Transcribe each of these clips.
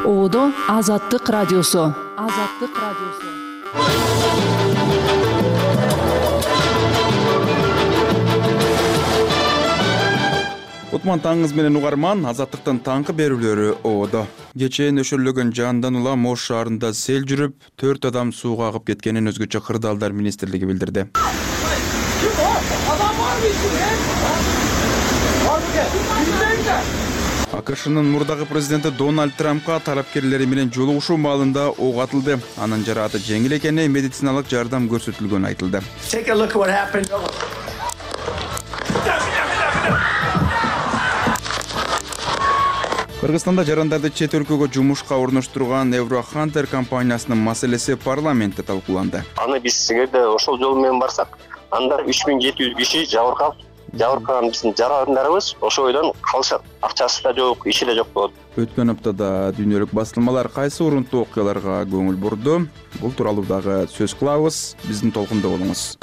Оодо Азаттык радиосу. Кутман таңыңыз менен угарман, Азаттыктын таңкы берүүлөрү оодо. Кечээ нөшөрлөгөн жаандан улам Ош шаарында сел жүрүп, 4 адам сууга агып кеткенин өзгөчө кырдаалдар министрлиги билдирди. АКШнын мурдагы президенти Дональд Трампка тарапкерлери менен жолугушуу маалында ок атылды. Анын жарааты жеңил экени, медициналык жардам көрсөтүлгөнү айтылды. Кыргызстанда жарандарды чет өлкөгө жумушка орноштурган Еврохантер компаниясынын маселеси парламентте талкууланды. Аны биз эгерде ошол жол менен барсак, анда 3700 киши жабыркаган биздин жарандарыбыз ошол бойдон калышат. Акчасы да жок, иши да жок болот. Өткөн аптада дүйнөлүк басылмалар кайсы урунтуу окуяларга көңүл бурду? Бул тууралуу дагы сөз кылабыз. Биздин толкунда болуңуз.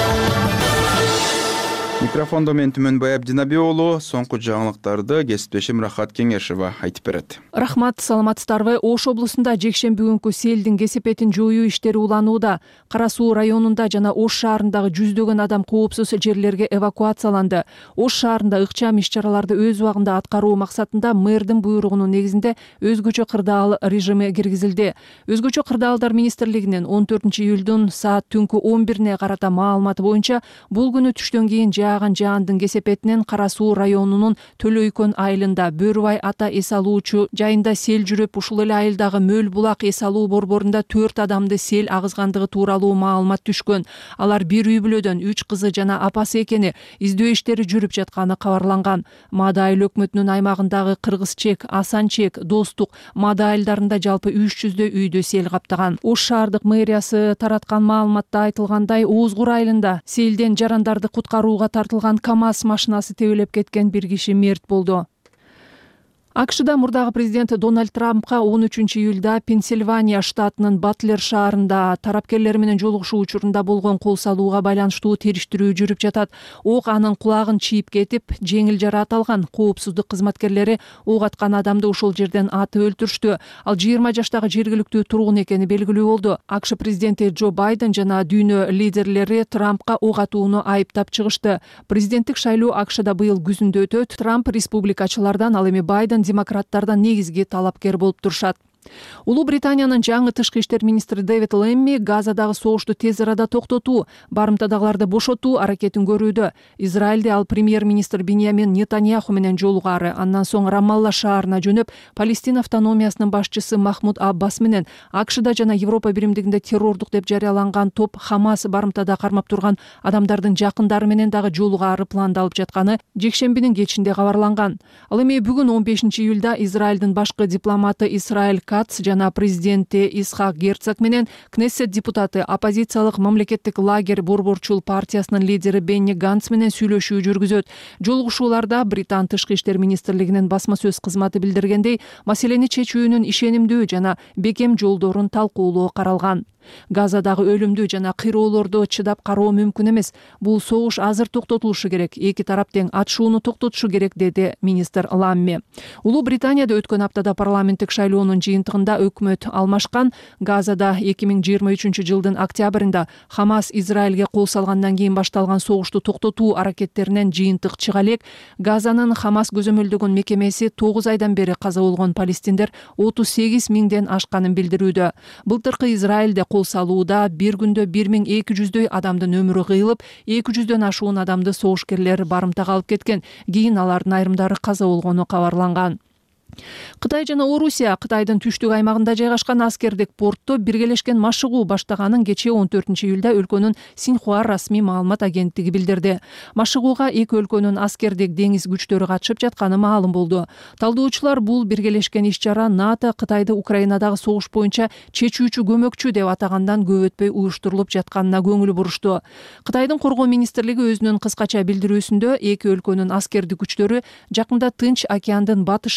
Микрофондо мен Түмөнбай Абдинаби уулу, соңку жаңылыктарды кесиптешим Рахат Кеңешева айтып берет. Рахмат, саламатсыздарбы? Ош облусунда жекшемби күнкү селдин кесепетин жоюу иштери уланууда. Кара Суу районунда жана Ош шаарындагы жүздөгөн адам коопсуз жерлерге эвакуацияланды. Ош шаарында ыкчам иш-чараларды өз убагында аткаруу максатында мэрдин буйругунун негизинде өзгөчө кырдаал режими киргизилди. Өзгөчө кырдаалдар министрлигинин 14-июлдун саат түнкү 11-не карата маалыматы боюнча, бул күнү түштөн кийин жаандын кесепетинен Кара Суу районунун Төлөйкөн айылында Бөрүбай ата эс алуучу жайында сел жүрүп, ушул эле айылдагы Мөл булак эс алуу борборунда 4 адамды сел агызгандыгы тууралуу маалымат түшкөн. Алар бир үй бүлөдөн 3 кызы жана апасы экени, издөө иштери жүрүп жатканы кабарланган. Маада айыл өкмөтүнүн аймагындагы Кыргызчек, Асанчек, Достук, Маада айылдарында жалпы 300 үйдө сел каптаган. Ош шаардык мэриясы тараткан маалыматта айтылгандай, Оозгур айылында селден жарандарды куткарууга тартылган КАМАЗ машинасы тебелеп кеткен бир киши мерт болду. АКШда мурдагы президент Дональд Трампка 13-июлда Пенсильвания штатынын Батлер шаарында тарапкерлер менен жолугушуу учурунда болгон кол салууга байланыштуу териштирүү жүрүп жатат. Ок анын кулагын чийип кетип, жеңил жараат алган. Коопсуздук кызматкерлери ок аткан адамды ошол жерден атып өлтүрүштү. Ал 20 жаштагы жергиликтүү тургун экени белгилүү болду. АКШ президенти Джо Байден жана дүйнө лидерлери Трампка ок атууну айыптап чыгышты. Президенттик шайлоо АКШда быйыл күзүндө өтөт. Трамп республикачылардан, ал эми Байден демократтардан негизги талапкер болуп турушат. Улуу Британиянын жаңы тышкы иштер министри Дэвид Лэмми Газадагы согушту тез арада токтотуу, барымтадагыларды бошотуу аракетин көрүүдө. Израилде ал премьер-министр Биньямин Нетаньяху менен жолугары, андан соң Рамалла шаарына жөнөп, Палестина автономиясынын башчысы Махмуд Аббас менен АКШда жана Европа биримдигинде террордук деп жарыяланган топ Хамас барымтада кармап турган адамдардын жакындары менен дагы жолугары пландалып жатканы жекшембинин кечинде кабарланган. Ал эми бүгүн 15-июлда Израилдин башкы дипломаты Исраиль Кац жана президенти Исхак Герцог менен Кнессет депутаты оппозициялык мамлекеттик лагерь борборчул партиясынын лидери Бенни Ганц менен сүйлөшүү жүргүзөт. Жолугушууларда Британ тышкы иштер министрлигинин басма сөз кызматы билдиргендей, маселени чечүүнүн ишенимдүү жана бекем жолдорун талкуулоо каралган. Газадагы өлүмдүү жана кыйроолорду чыдап кароо мүмкүн эмес. Бул согуш азыр токтотулушу керек. Эки тарап тең атышууну токтотушу керек, деди министр Ламми. Улуу Британияда өткөн аптада парламенттик шайлоонун жыйынтыгында өкмөт алмашкан. Газада 2023 жылдын октябрында Хамас Израилге кол салгандан кийин башталган согушту токтотуу аракеттеринен жыйынтык чыга элек. Газанын Хамас көзөмөлдөгөн мекемеси 9 айдан бери каза болгон палестиндер 38 миңден ашканын билдирүүдө. Былтыркы Израилде кол салууда бир күндө 1200 адамдын өмүрү кыйылып, 200дөн ашуун адамды согушкерлер барымтага алып кеткен. Кийин алардын айрымдары каза болгону кабарланган. Кытай жана Орусия Кытайдын түштүк аймагында жайгашкан аскердик портто биргелешкен машыгуу баштаганын кечээ 14-июлда өлкөнүн Синьхуа расмий маалымат агенттиги билдирди. Машыгууга эки өлкөнүн аскердик деңиз күчтөрү катышып жатканы маалым болду. Талдоочулар бул биргелешкен иш-чара НАТО Кытайды Украинадагы согуш боюнча чечүүчү көмөкчү деп атагандан көп өтпөй уюштурулуп жатканына көңүл бурушту. Кытайдын коргоо министрлиги өзүнүн кыскача билдирүүсүндө эки өлкөнүн аскердик күчтөрү жакында Тынч океандын батышын жана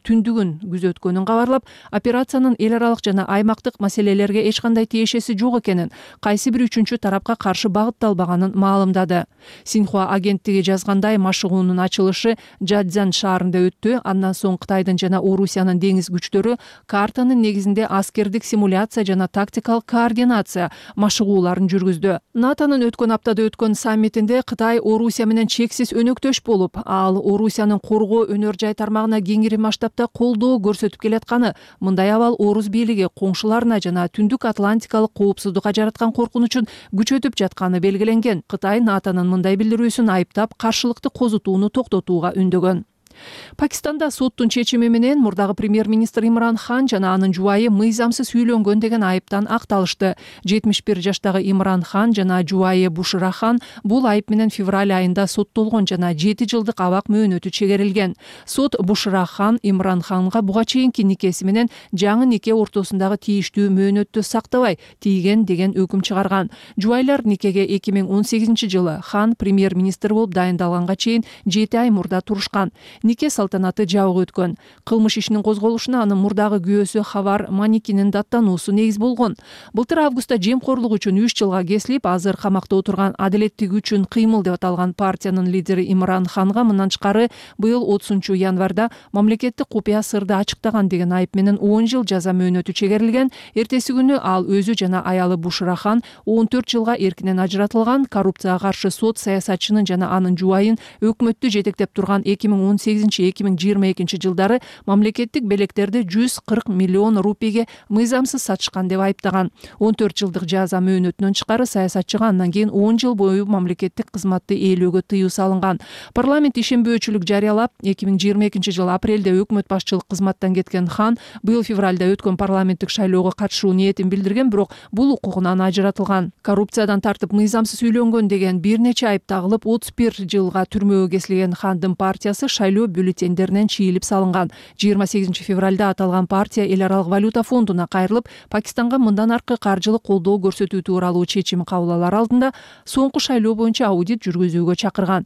түндүгүн күзөткөнүн кабарлап, операциянын эл аралык жана аймактык маселелерге эч кандай тиешеси жок экенин, кайсы бир үчүнчү тарапка каршы багытталбаганын маалымдады. Синьхуа агенттиги жазгандай, машыгуунун ачылышы Жадзян шаарында өттү. Андан соң Кытайдын жана Орусиянын деңиз күчтөрү картанын негизинде аскердик симуляция жана тактикалык координация машыгууларын жүргүздү. НАТОнун өткөн аптада өткөн саммитинде Кытай Орусия менен чексиз өнөктөш болуп, ал Орусиянын коргоо өнөр жай тармагына кеңири масштабта колдоо көрсөтүп келатканы, мындай абал Орус бийлиги коңшуларына жана Түндүк Атлантикалык коопсуздукка жараткан коркунучун күчөтүп жатканы белгиленген. Кытай НАТОнун мындай билдирүүсүн айыптап, каршылыкты козутууну токтотууга үндөгөн. Пакистанда соттун чечими менен мурдагы премьер-министр Имран Хан жана анын жубайы мыйзамсыз үйлөнгөн деген айыптан акталышты. 71 жаштагы Имран Хан жана жубайы Бушра Хан бул айып менен февраль айында соттолгон жана 7 жылдык абак мөөнөтү чегерилген. Сот Бушра Хан Имран Ханга буга чейинки никеси менен жаңы нике ортосундагы тийиштүү мөөнөттү сактабай тийген деген өкүм чыгарган. Жубайлар никеге 2018-жылы Хан премьер-министр болуп дайындалганга чейин 7 ай мурда турушкан. Нике салтанаты жабык өткөн. Кылмыш ишинин козголушуна анын мурдагы күйөөсү Хавар Маникинин даттануусу негиз болгон. Былтыр августта жемкорлук үчүн 3 жылга кесилип, азыр камакта отурган Адилеттик үчүн кыймыл деп аталган партиянын лидери Имран Ханга мындан тышкары быйыл 30-январда мамлекеттик купуя сырды ачыктаган деген айып менен 10 жыл жаза мөөнөтү чегерилген. Эртеси күнү ал өзү жана аялы Бушра Хан 14 жылга эркинен ажыратылган. Коррупцияга каршы сот саясатчынын жана анын жубайын өкмөттү жетектеп турган 2018-2022 жылдары мамлекеттик белектерди 140 миллион рупийге мыйзамсыз сатышкан деп айыптаган. 14 жылдык жаза мөөнөтүнөн тышкары саясатчыга андан кийин 10 жыл бою мамлекеттик кызматты ээлөөгө тыюу салынган. Парламент ишенбөөчүлүк жарыялап, 2022 жыл апрелде өкмөт башчылык кызматтан кеткен Хан быйыл февралда өткөн парламенттик шайлоого катышуу ниетин билдирген, бирок бул укугунан ажыратылган. Коррупциядан тартып мыйзамсыз үйлөнгөн деген бир нече айып тагылып, 31 жылга түрмөгө кесилген Хандын партиясы шайлоо бюллетендеринен чийилип салынган. 28 февралда аталган партия эл аралык валюта фондуна кайрылып, Пакистанга мындан аркы каржылык колдоо көрсөтүү тууралуу чечим кабыл алар алдында соңку шайлоо боюнча аудит жүргүзүүгө чакырган.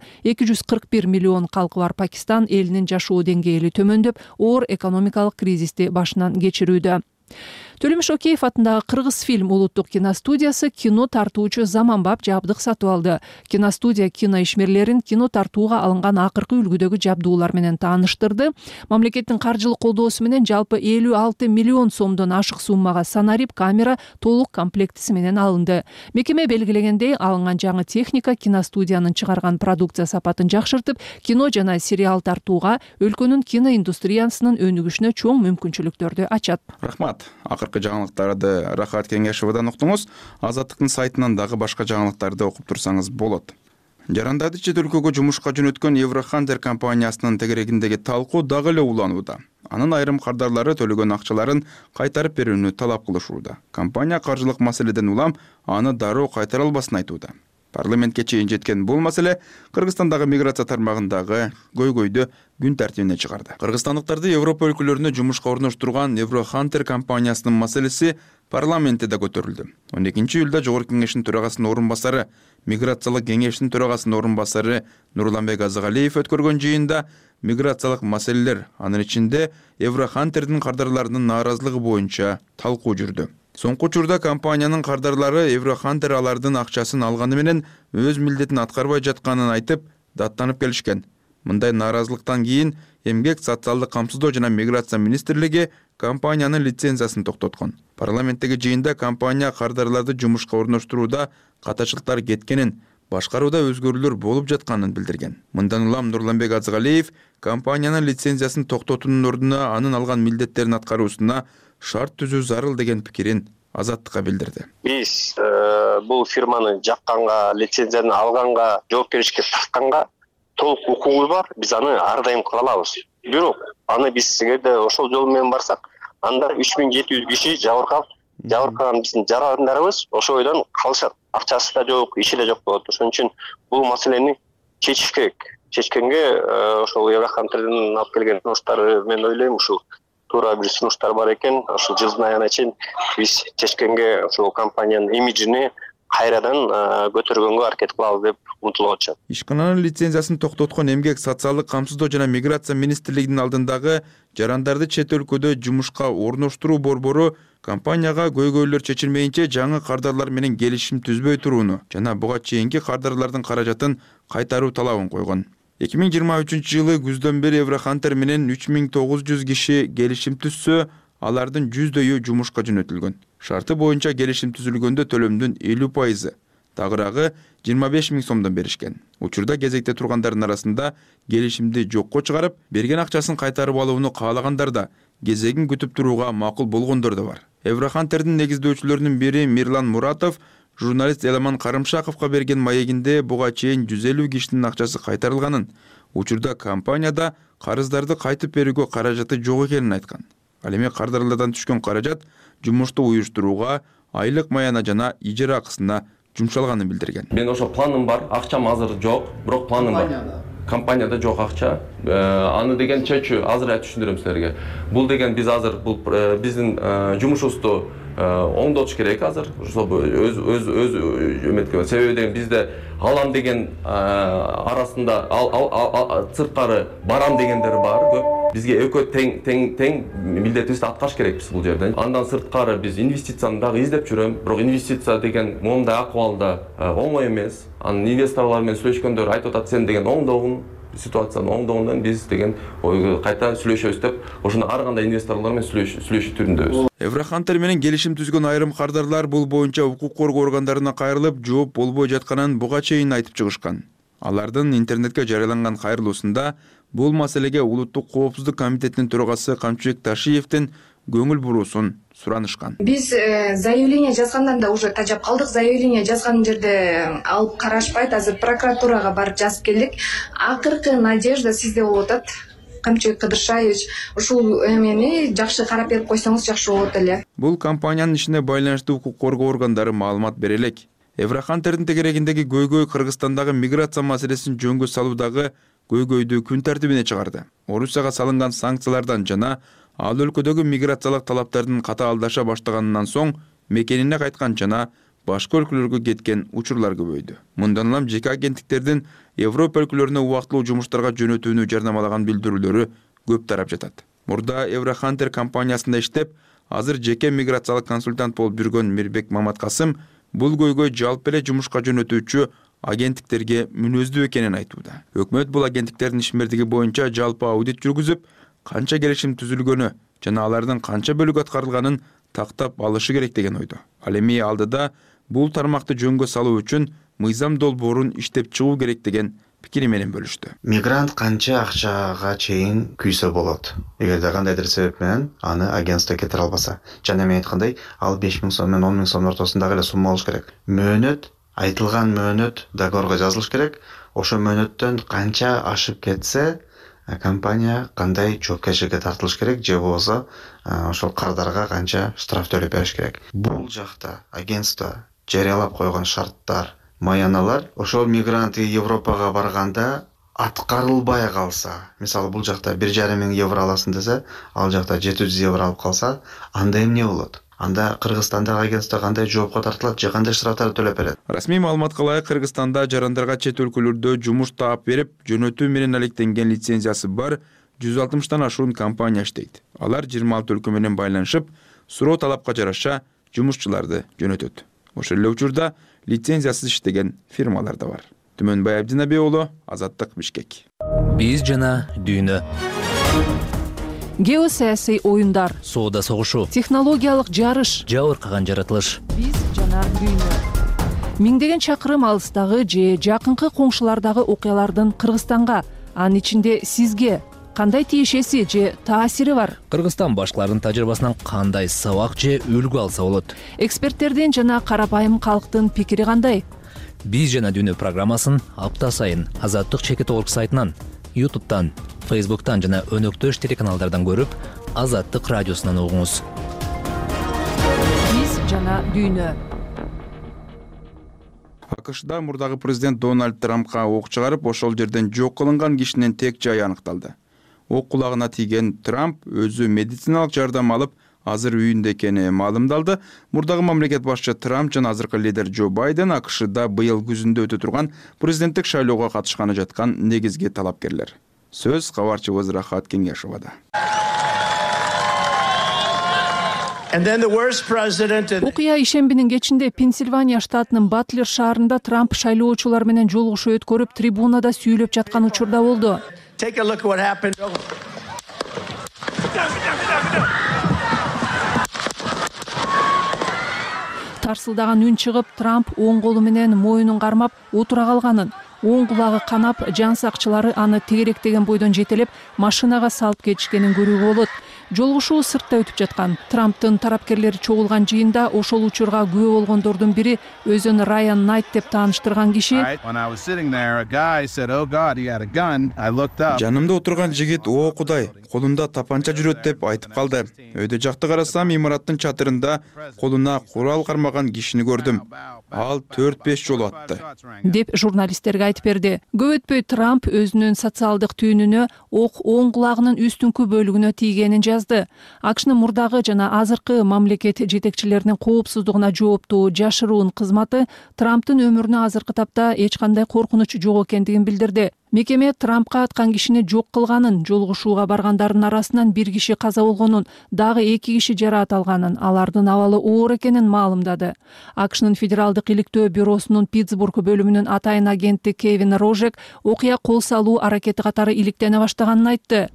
241 миллион калкы бар Пакистан элинин жашоо деңгээли төмөндөп, оор экономикалык кризисти башынан кечирүүдө. Төлөмүш Океев атындагы Кыргыз фильм улуттук киностудиясы кино тартуучу заманбап жабдык сатып алды. Киностудия кино ишмерлерин кино тартууга алынган акыркы үлгүдөгү жабдуулар менен тааныштырды. Мамлекеттин каржылык колдоосу менен жалпы 56 миллион сомдон ашык суммага санарип камера толук комплектиси менен алынды. Мекеме белгилегендей, алынган жаңы техника киностудиянын чыгарган продукция сапатын жакшыртып, кино жана сериал тартууга өлкөнүн киноиндустриясынын өнүгүшүнө чоң мүмкүнчүлүктөрдү ачат. Рахмат. Акыркы жаңылыктарды Рахат Кеңешовадан уктуңуз. Азаттыктын сайтынан дагы башка жаңылыктарды окуп турсаңыз болот. Жарандарды чет өлкөгө жумушка жөнөткөн Еврохантер компаниясынын тегерегиндеги талкуу дагы эле уланууда. Анын айрым кардарлары төлөгөн акчаларын кайтарып берүүнү талап кылышууда. Компания каржылык маселеден улам аны дароо кайтара албасын айтууда. Парламентке чейин жеткен бул маселе Кыргызстандагы миграция тармагындагы көйгөйдү күн тартибине чыгарды. Кыргызстандыктарды Европа өлкөлөрүнө жумушка орноштурган Еврохантер компаниясынын маселеси парламентте да көтөрүлдү. 12-июлда Жогорку кеңештин төрагасынын орун басары, миграциялык кеңештин төрагасынын орун басары Нурланбек Азыгалиев өткөргөн жыйында миграциялык маселелер, анын ичинде Еврохантердин кардарларынын нааразылыгы боюнча талкуу жүрдү. Соңку учурда компаниянын кардарлары Еврохантер алардын акчасын алганы менен өз милдетин аткарбай жатканын айтып, даттанып келишкен. Мындай нааразылыктан кийин Эмгек, социалдык камсыздоо жана миграция министрлиги компаниянын лицензиясын токтоткон. Парламенттеги жыйында компания кардарларды жумушка орноштурууда катачылыктар кеткенин, башкарууда өзгөрүүлөр болуп жатканын билдирген. Мындан улам Нурланбек Азыгалиев компаниянын лицензиясын токтотуунун ордуна анын алган милдеттерин аткаруусуна шарт түзүү зарыл деген пикирин Азаттыкка билдирди. Биз бул фирманы жакканга, лицензияны алганга, жоопкерчиликке тартканга толук укугубуз бар. Биз аны ар дайым кыла алабыз. Бирок аны биз эгерде ошол жол менен барсак, анда 3700 киши жабыркаган биздин жарандарыбыз ошол бойдон калышат. Акчасы да жок, иши да жок болот. Ошон үчүн бул маселени чечиш керек. Чечкенге ошол Еврохантердин алып келген сунуштары, мен ойлойм, ушул туура бир сунуштар бар экен. Ошол жылдын айына чейин биз чечкенге ошол компаниянын имиджини кайрадан көтөргөнгө аракет кылабыз деп умтулуп атышат. Ишкананын лицензиясын токтоткон Эмгек, социалдык камсыздоо жана миграция министрлигинин алдындагы жарандарды чет өлкөдө жумушка орноштуруу борбору компанияга көйгөйлөр чечилмейинче жаңы кардарлар менен келишим түзбөй турууну жана буга чейинки кардарлардын каражатын кайтаруу талабын койгон. 2023-жылы күздөн бери Еврохантер менен 3900 киши келишим түзсө, алардын 100дөйү жумушка жөнөтүлгөн. Шарты боюнча келишим түзүлгөндө төлөмдүн 50%, тагыраагы 25 000 сомдон беришкен. Учурда кезекте тургандардын арасында келишимди жокко чыгарып, берген акчасын кайтарып алууну каалагандар да, кезегин күтүп турууга макул болгондор да бар. Еврохантердин негиздөөчүлөрүнүн бири Мирлан Муратов журналист Эламан Карымшаковго берген маегинде буга чейин 150 кишинин акчасы кайтарылганын, учурда компанияда карыздарды кайтып берүүгө каражаты жок экенин айткан. Ал эми кардарлардан түшкөн каражат жумушту уюштурууга, айлык маяна жана ижара акысына жумшалганын билдирген. Мен ошо планым бар, акчам азыр жок, бирок планым бар. Компанияда жок акча. Аны деген чечүү азыр айтып түшүндүрөм силерге. Бул деген биз азыр бул биздин жумушубузду оңдотуш керек азыр. Өз үмөткө. Себеби деген бизде алам деген арасында сырткары барам дегендер бар көп. Бизге экөө тең милдетибизди аткарыш керекпиз бул жерде. Андан сырткары биз инвестицияны дагы издеп жүрөм. Бирок инвестиция деген моундай акыбалда оңой эмес. Анын инвесторлор менен сүйлөшкөндөр айтып атат, сен деген оңдогун, ситуациянын оңдогундан биз деген кайта сүйлөшөбүз деп, ошондо ар кандай инвесторлор менен сүйлөшүү түрүндөбүз. Еврохантер менен келишим түзгөн айрым кардарлар бул боюнча укук коргоо органдарына кайрылып, жооп болбой жатканын буга чейин айтып чыгышкан. Алардын интернетке жарыяланган кайрылуусунда бул маселеге Улуттук коопсуздук комитетинин төрагасы Камчыбек Ташиевдин көңүл буруусун суранышкан. Биз заявление жазгандан да уже тажап калдык. Заявление жазган жерде алып карашпайт. Азыр прокуратурага барып жазып келдик. Акыркы надежда сизде болуп атат. Камчыбек Кыдыршаевич, ушул эмени жакшы карап берип койсоңуз жакшы болот эле. Бул компаниянын ишине байланыштуу укук коргоо органдары маалымат бере элек. Еврохантердин тегерегиндеги көйгөй Кыргызстандагы миграция маселесин жөнгө салуудагы көйгөйдү күн тартибине чыгарды. Орусияга салынган санкциялардан жана ал өлкөдөгү миграциялык талаптардын катаалдаша баштаганынан соң мекенине кайткан жана башка өлкөлөргө кеткен учурлар көбөйдү. Мындан улам жеке агенттиктердин Европа өлкөлөрүнө убактылуу жумуштарга жөнөтүүнү жарнамалаган билдирүүлөрү көп тарап жатат. Мурда Еврохантер компаниясында иштеп, азыр жеке миграциялык консультант болуп жүргөн Мирбек Маматкасым бул көйгөй жалпы эле жумушка жөнөтүүчү агенттиктерге мүнөздүү экенин айтууда. Өкмөт бул агенттиктердин ишмердиги боюнча жалпы аудит жүргүзүп, канча келишим түзүлгөнү жана алардын канча бөлүгү аткарылганын тактап алышы керек деген ойдо. Ал эми алдыда бул тармакты жөнгө салуу үчүн мыйзам долбоорун иштеп чыгуу керек деген пикири менен бөлүштү. Мигрант канча акчага чейин күйсө болот. Эгерде кандайдыр себеп менен аны агентство кетире албаса, жана мен айткандай, ал 5 000 сом менен 10 000 сомдун ортосундагы эле сумма болуш керек. Мөөнөт, айтылган мөөнөт договорго жазылыш керек. Ошо мөөнөттөн канча ашып кетсе, компания кандай жоопкерчиликке тартылыш керек, же болбосо ошол кардарга канча штраф төлөп бериш керек. Бул жакта агентство жарыялап койгон шарттар, маяналар ошол мигрант Европага барганда аткарылбай калса, мисалы бул жакта 1,5 мың евро аласың десе, ал жакта 700 евро алып калса, анда эмне болот? Анда Кыргызстандагы агентство кандай жоопко тартылат, же кандай штрафтарды төлөп берет? Расмий маалыматка ылайык Кыргызстанда жарандарга чет өлкөлөрдө жумуш таап берип, жөнөтүү менен алектенген лицензиясы бар 160тан ашуун компания иштейт. Алар 26 өлкө менен байланышып, суроо талапка жараша жумушчуларды жөнөтөт. Ошол эле учурда лицензиясыз иштеген фирмалар да бар. Түмөнбай Абдинабек уулу, Азаттык, Бишкек. Биз жана дүйнө. Геосаясий оюндар, Соода согушу, технологиялык жарыш, жабыркаган жаратылыш. биз жана дүйнө. Миңдеген чакырым алыстагы же жакынкы коңшулардагы окуялардын Кыргызстанга, анын ичинде сизге кандай тиешеси же таасири бар? Кыргызстан башкалардын тажрыйбасынан кандай сабак же үлгү алса болот? Эксперттердин жана карапайым калктын пикири кандай? Биз жана дүйнө программасын апта сайын Азаттык чекит орг сайтынан, YouTube'тан, Facebook'тан жана өнөктөш телеканалдардан көрүп, Азаттык радиосунан угуңуз. Биз жана дүйнө. АКШда мурдагы президент Дональд Трампка ок чыгарып, ошол жерден жок кылынган кишинин тек жайы аныкталды. Ок кулагына тийген Трамп өзү медициналык жардам алып, азыр үйүндө экени маалымдалды. Мурдагы мамлекет башчы Трамп жана азыркы лидер Джо Байден АКШда быйыл күзүндө өтө турган президенттик шайлоого катышканы жаткан негизги талапкерлер. Сөз кабарчыбыз Рахат Кеңешовада. Окуя ишембинин кечинде Пенсильвания штатынын Батлер шаарында Трамп шайлоочулар менен жолугушуу өткөрүп, трибунада сүйлөп жаткан учурда болду. Тарсылдаган үн чыгып, Трамп оң колу менен моюнун кармап отура калганын, оң кулагы канап, жан сакчылары аны тегеректеген бойдон жетелеп, машинага салып кетишкенин көрүүгө болот. Жолугушуу сыртта өтүп жаткан. Трамптын тарапкерлери чогулган жыйында ошол учурга күбө болгондордун бири өзүн Райан Найт деп тааныштырган киши жанымда отурган жигит о Кудай, колунда тапанча жүрөт деп айтып калды. Өйдө жакты карасам, имараттын чатырында колуна курал кармаган кишини көрдүм. Ал 4-5 жолу атты деп журналисттерге айтып берди. Көп өтпөй Трамп өзүнүн социалдык түйүнүнө ок оң кулагынын үстүнкү бөлүгүнө тийгенин жазды. АКШнын мурдагы жана азыркы мамлекет жетекчилеринин коопсуздугуна жооптуу жашыруун кызматы Трамптын өмүрүнө азыркы тапта эч кандай коркунуч жок экендигин билдирди. Мекеме Трампка аткан кишини жок кылганын, жолугушууга баргандардын арасынан бир киши каза болгонун, дагы 2 киши жараат алганын, алардын абалы оор экенин маалымдады. АКШнын федералдык иликтөө бюросунун Питтсбург бөлүмүнүн атайын агенти Кевин Рожек окуя кол салуу аракети катары иликтене баштаганын айтты.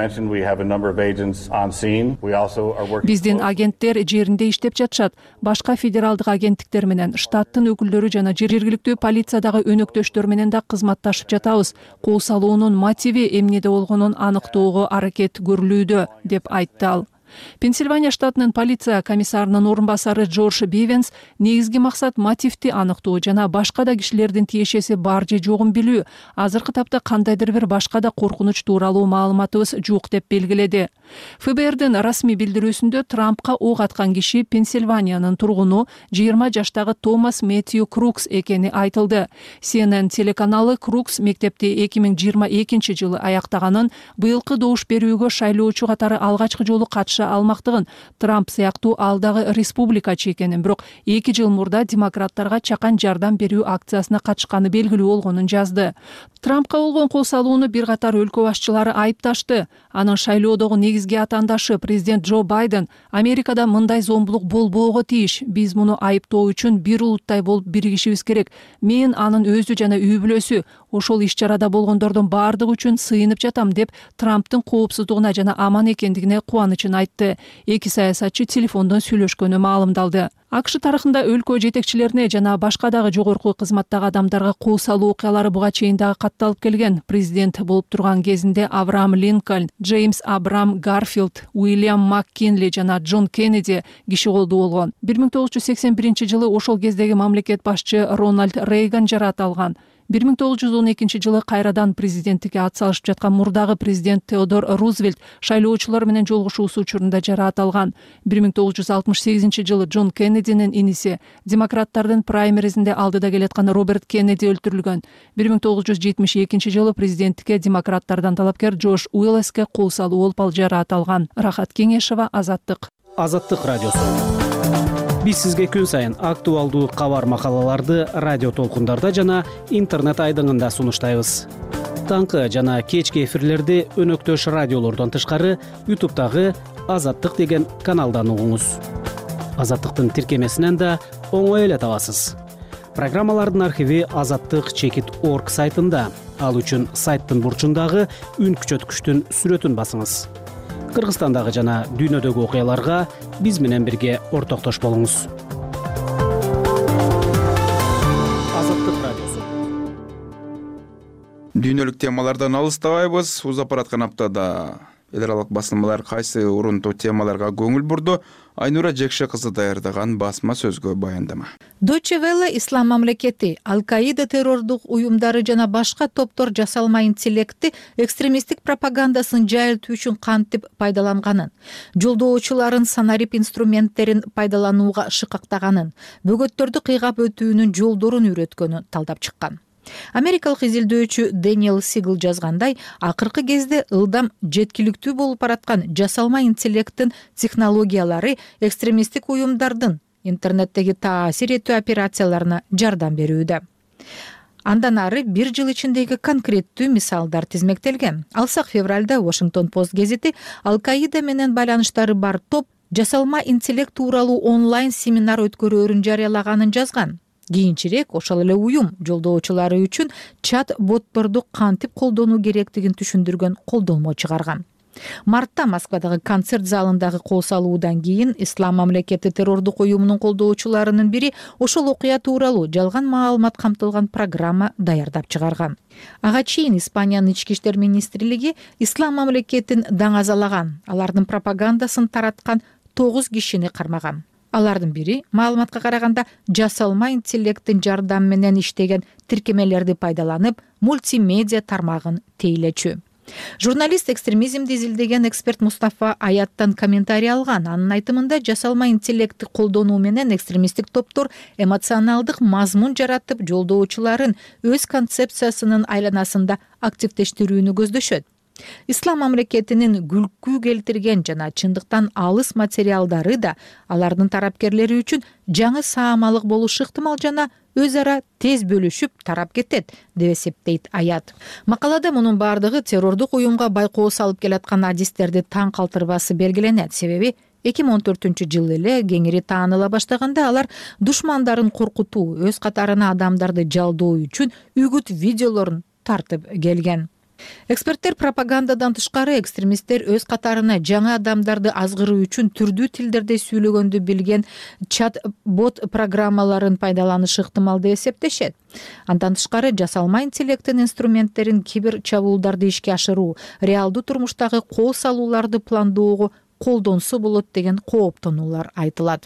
Биздин агенттер жеринде иштеп жатышат. Башка федералдык агенттиктер менен, штаттын өкүлдөрү жана жергиликтүү полициядагы өнөктөштөр менен да кызматташып жатабыз. Кол салуунун мотиви эмнеде болгонун аныктоого аракет көрүлүүдө, деп айтты ал. Пенсильвания штатынын полиция комиссарынын орун басары Джордж Бивенс негизги максат мотивти аныктоо жана башка да кишилердин тиешеси бар же жогун билүү. Азыркы тапта кандайдыр бир башка да коркунуч тууралуу маалыматыбыз жок деп белгиледи. ФБРдин расмий билдирүүсүндө Трампка ок аткан киши Пенсильваниянын тургуну 20 жаштагы Томас Мэтью Крукс экени айтылды. CNN телеканалы Крукс мектепти 2022 жылы аяктаганын, быйылкы добуш берүүгө шайлоочу катары алгачкы жолу катыша алмактыгын, Трамп сыяктуу алдагы республикачы экенин, бирок 2 жыл мурда демократтарга чакан жардам берүү акциясына катышканы белгилүү болгонун жазды. Трампка болгон кол салууну бир катар өлкө башчылары айыпташты. Анын шайлоодогу негизги атаандашы президент Джо Байден Америкада мындай зомбулук болбоого тийиш. Биз муну айыптоо үчүн бир улуттай болуп биригишибиз керек. Мен анын өзү жана үй бүлөсү ошол иш чарада болгондордун баардыгы үчүн сыйынып жатам деп Трамптын коопсуздугуна жана аман экендигине кубанычын айтты. Эки саясатчы телефондон сүйлөшкөнү маалымдалды. АКШ тарыхында өлкө жетекчилерине жана башка дагы жогорку кызматтагы адамдарга кол салуу окуялары буга чейин дагы катталып келген. Президент болуп турган кезинде Авраам Линкольн, Джеймс Абрам Гарфилд, Уильям МакКинли жана Джон Кеннеди киши колдуу болгон. 1981 жылы ошол кездеги мамлекет башчы Рональд Рейган жараат алган. 1912 жылы кайрадан президенттикке ат салышып жаткан мурдагы президент Теодор Рузвельт шайлоочулар менен жолугушуусу учурунда жараат алган. 1968 жылы Джон Кеннединин иниси, демократтардын праймеризинде алдыда келаткан Роберт Кеннеди өлтүрүлгөн. 1972 жылы президенттикке демократтардан талапкер Джордж Уиллеске кол салуу болуп ал жараат алган. Рахат Кеңешова, Азаттык. Азаттык радиосу. Биз сизге күн сайын актуалдуу кабар макалаларды радио толкундарда жана интернет айдыңында сунуштайбыз. Таңкы жана кечки эфирлерди өнөктөш радиолордон тышкары YouTube'дагы Азаттык деген каналдан угуңуз. Азаттыктын тиркемесинен да оңой эле табасыз. Программалардын архиви azattik.org сайтында. Ал үчүн сайттын бурчундагы үн күчөткүчтүн сүрөтүн басыңыз. Кыргызстандагы жана дүйнөдөгү окуяларга биз менен бирге ортоктош болуңуз. Азаттык радиосу. Дүйнөлүк темалардан алыстабайбыз. Узап бараткан аптада эл аралык басылмалар кайсы урунтуу темаларга көңүл бурду? Айнура Жекше кызы даярдаган басма сөзгө баяндама. Deutsche Welle Ислам мамлекети, Ал-Каида террордук уюмдары жана башка топтор жасалма интеллектти экстремисттик пропагандасын жайылтуу үчүн кантип пайдаланганын, жолдоочуларын санарип инструменттерин пайдаланууга шыкактаганын, бөгөттөрдү кыйгап өтүүнүн жолдорун үйрөткөнүн талдап чыккан. Америкалык изилдөөчү Дэниел Сигл жазгандай, акыркы кезде ылдам жеткиликтүү болуп бараткан жасалма интеллекттин технологиялары экстремисттик уюмдардын интернеттеги таасир этүү операцияларына жардам берүүдө. Андан ары 1 жыл ичиндеги конкреттүү мисалдар тизмектелген. Алсак февралда Washington Post гезити Ал-Каида менен байланыштары бар топ жасалма интеллект тууралуу онлайн семинар өткөрөөрүн жарыялаганын жазган. Кийинчерээк ошол эле уюм жолдоочулары үчүн чат-ботторду кантип колдонуу керектигин түшүндүргөн колдонмо чыгарган. Мартта Москвадагы концерт залындагы кол салуудан кийин Ислам мамлекети террордук уюмунун колдоочуларынын бири ошол окуя тууралуу жалган маалымат камтылган программа даярдап чыгарган. Ага чейин Испаниянын ички иштер министрлиги Ислам мамлекетин даңазалаган, алардын пропагандасын тараткан 9 кишини кармаган. Алардын бири маалыматка караганда жасалма интеллекттин жардамы менен иштеген тиркемелерди пайдаланып, мультимедиа тармагын тейлечү. Журналист экстремизмди изилдеген эксперт Мустафа Аяттан комментарий алган. Анын айтымында жасалма интеллектти колдонуу менен экстремисттик топтор эмоционалдык мазмун жаратып, жолдоочуларын өз концепциясынын айланасында активдештирүүнү көздөшөт. Ислам мамлекетинин күлкү келтирген жана чындыктан алыс материалдары да алардын тарапкерлери үчүн жаңы саамалык болушу ыктымал жана өз ара тез бөлүшүп тарап кетет деп эсептейт Аят. Макалада мунун баардыгы террордук уюмга байкоо салып келаткан адистерди таң калтырбасы белгиленет. Себеби 2014-жылы эле кеңири тааныла баштаганда алар душмандарын коркутуу, өз катарына адамдарды жалдоо үчүн үгүт видеолорун тартып келген. Эксперттер пропагандадан тышкары экстремисттер өз катарына жаңа адамдарды азгыруу үчүн түрдүү тилдерде сүйлөгөндү билген чат-бот программаларын пайдаланышы ыктымал деп эсептешет. Андан тышкары жасалма интеллекттин инструменттерин кибер чабуулдарды ишке ашыруу, реалдуу турмуштагы кол салууларды пландоого колдонсо болот деген кооптонуулар айтылат.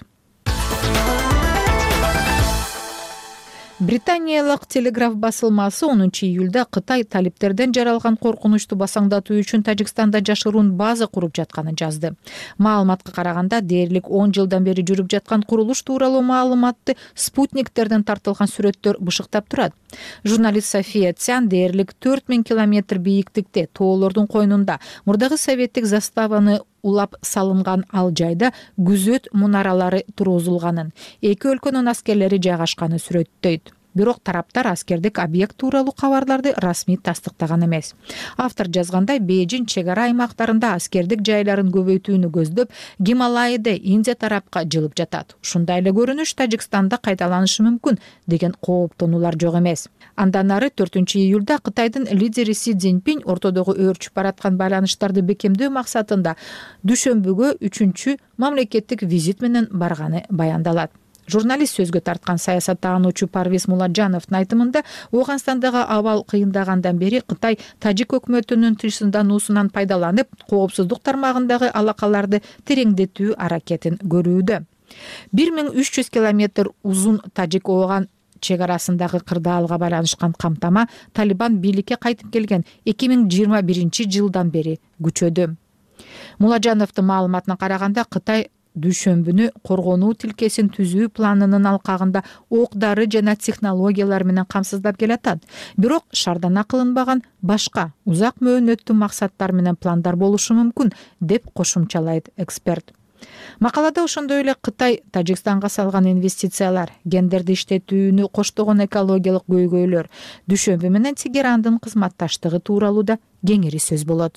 Британиялык Телеграф басылмасы 10-июлда Кытай талиптерден жаралган коркунучту басаңдатуу үчүн Тажикстанда жашыруун база куруп жатканын жазды. Маалыматка караганда дээрлик 10 жылдан бери жүрүп жаткан курулуш тууралуу маалыматты спутниктерден тартылган сүрөттөр бышыктап турат. Журналист София Цян дээрлик 4000 километр бийиктикте тоолордун койнунда мурдагы советтик заставаны улап салынган ал жайда күзөт мунаралары тургузулганын, эки өлкөнүн аскерлери жайгашканын сүрөттөйт. Бирок тараптар аскердик объект тууралуу кабарларды расмий тастыктаган эмес. Автор жазгандай, Бейжин чек ара аймактарында аскердик жайларын көбөйтүүнү көздөп, Гималайды Индия тарапка жылып жатат. Ушундай эле көрүнүш Тажикстанда кайталанышы мүмкүн деген кооптонуулар жок эмес. Андан ары 4-июлда Кытайдын лидери Си Цзиньпин ортодогу өөрчүп бараткан байланыштарды бекемдөө максатында дүйшөмбүгө 3-чү мамлекеттик визит менен барганы баяндалат. Журналист сөзгө тарткан саясаттануучу Парвиз Муладжановдун айтымында, Ооганстандагы абал кыйындагандан бери Кытай тажик өкмөтүнүн тынчсыздануусунан пайдаланып, коопсуздук тармагындагы алакаларды тереңдетүү аракетин көрүүдө. 1300 километр узун Тажик-Ооган чек арасындагы кырдаалга байланышкан камтама Талибан бийликке кайтып келген 2021-жылдан бери күчөдү. Муладжановдун маалыматына караганда, Кытай дүйшөмбүнү коргонуу тилкесин түзүү планынын алкагында ок-дары жана технологиялар менен камсыздап келатат. Бирок шаардана кылынбаган башка узак мөөнөттүү максаттар менен пландар болушу мүмкүн деп кошумчалайт эксперт. Макалада ошондой эле Кытай Тажикстанга салган инвестициялар, гендерди иштетүүнү коштогон экологиялык көйгөйлөр, дүйшөмбү менен Тегерандын кызматташтыгы тууралуу да кеңири сөз болот.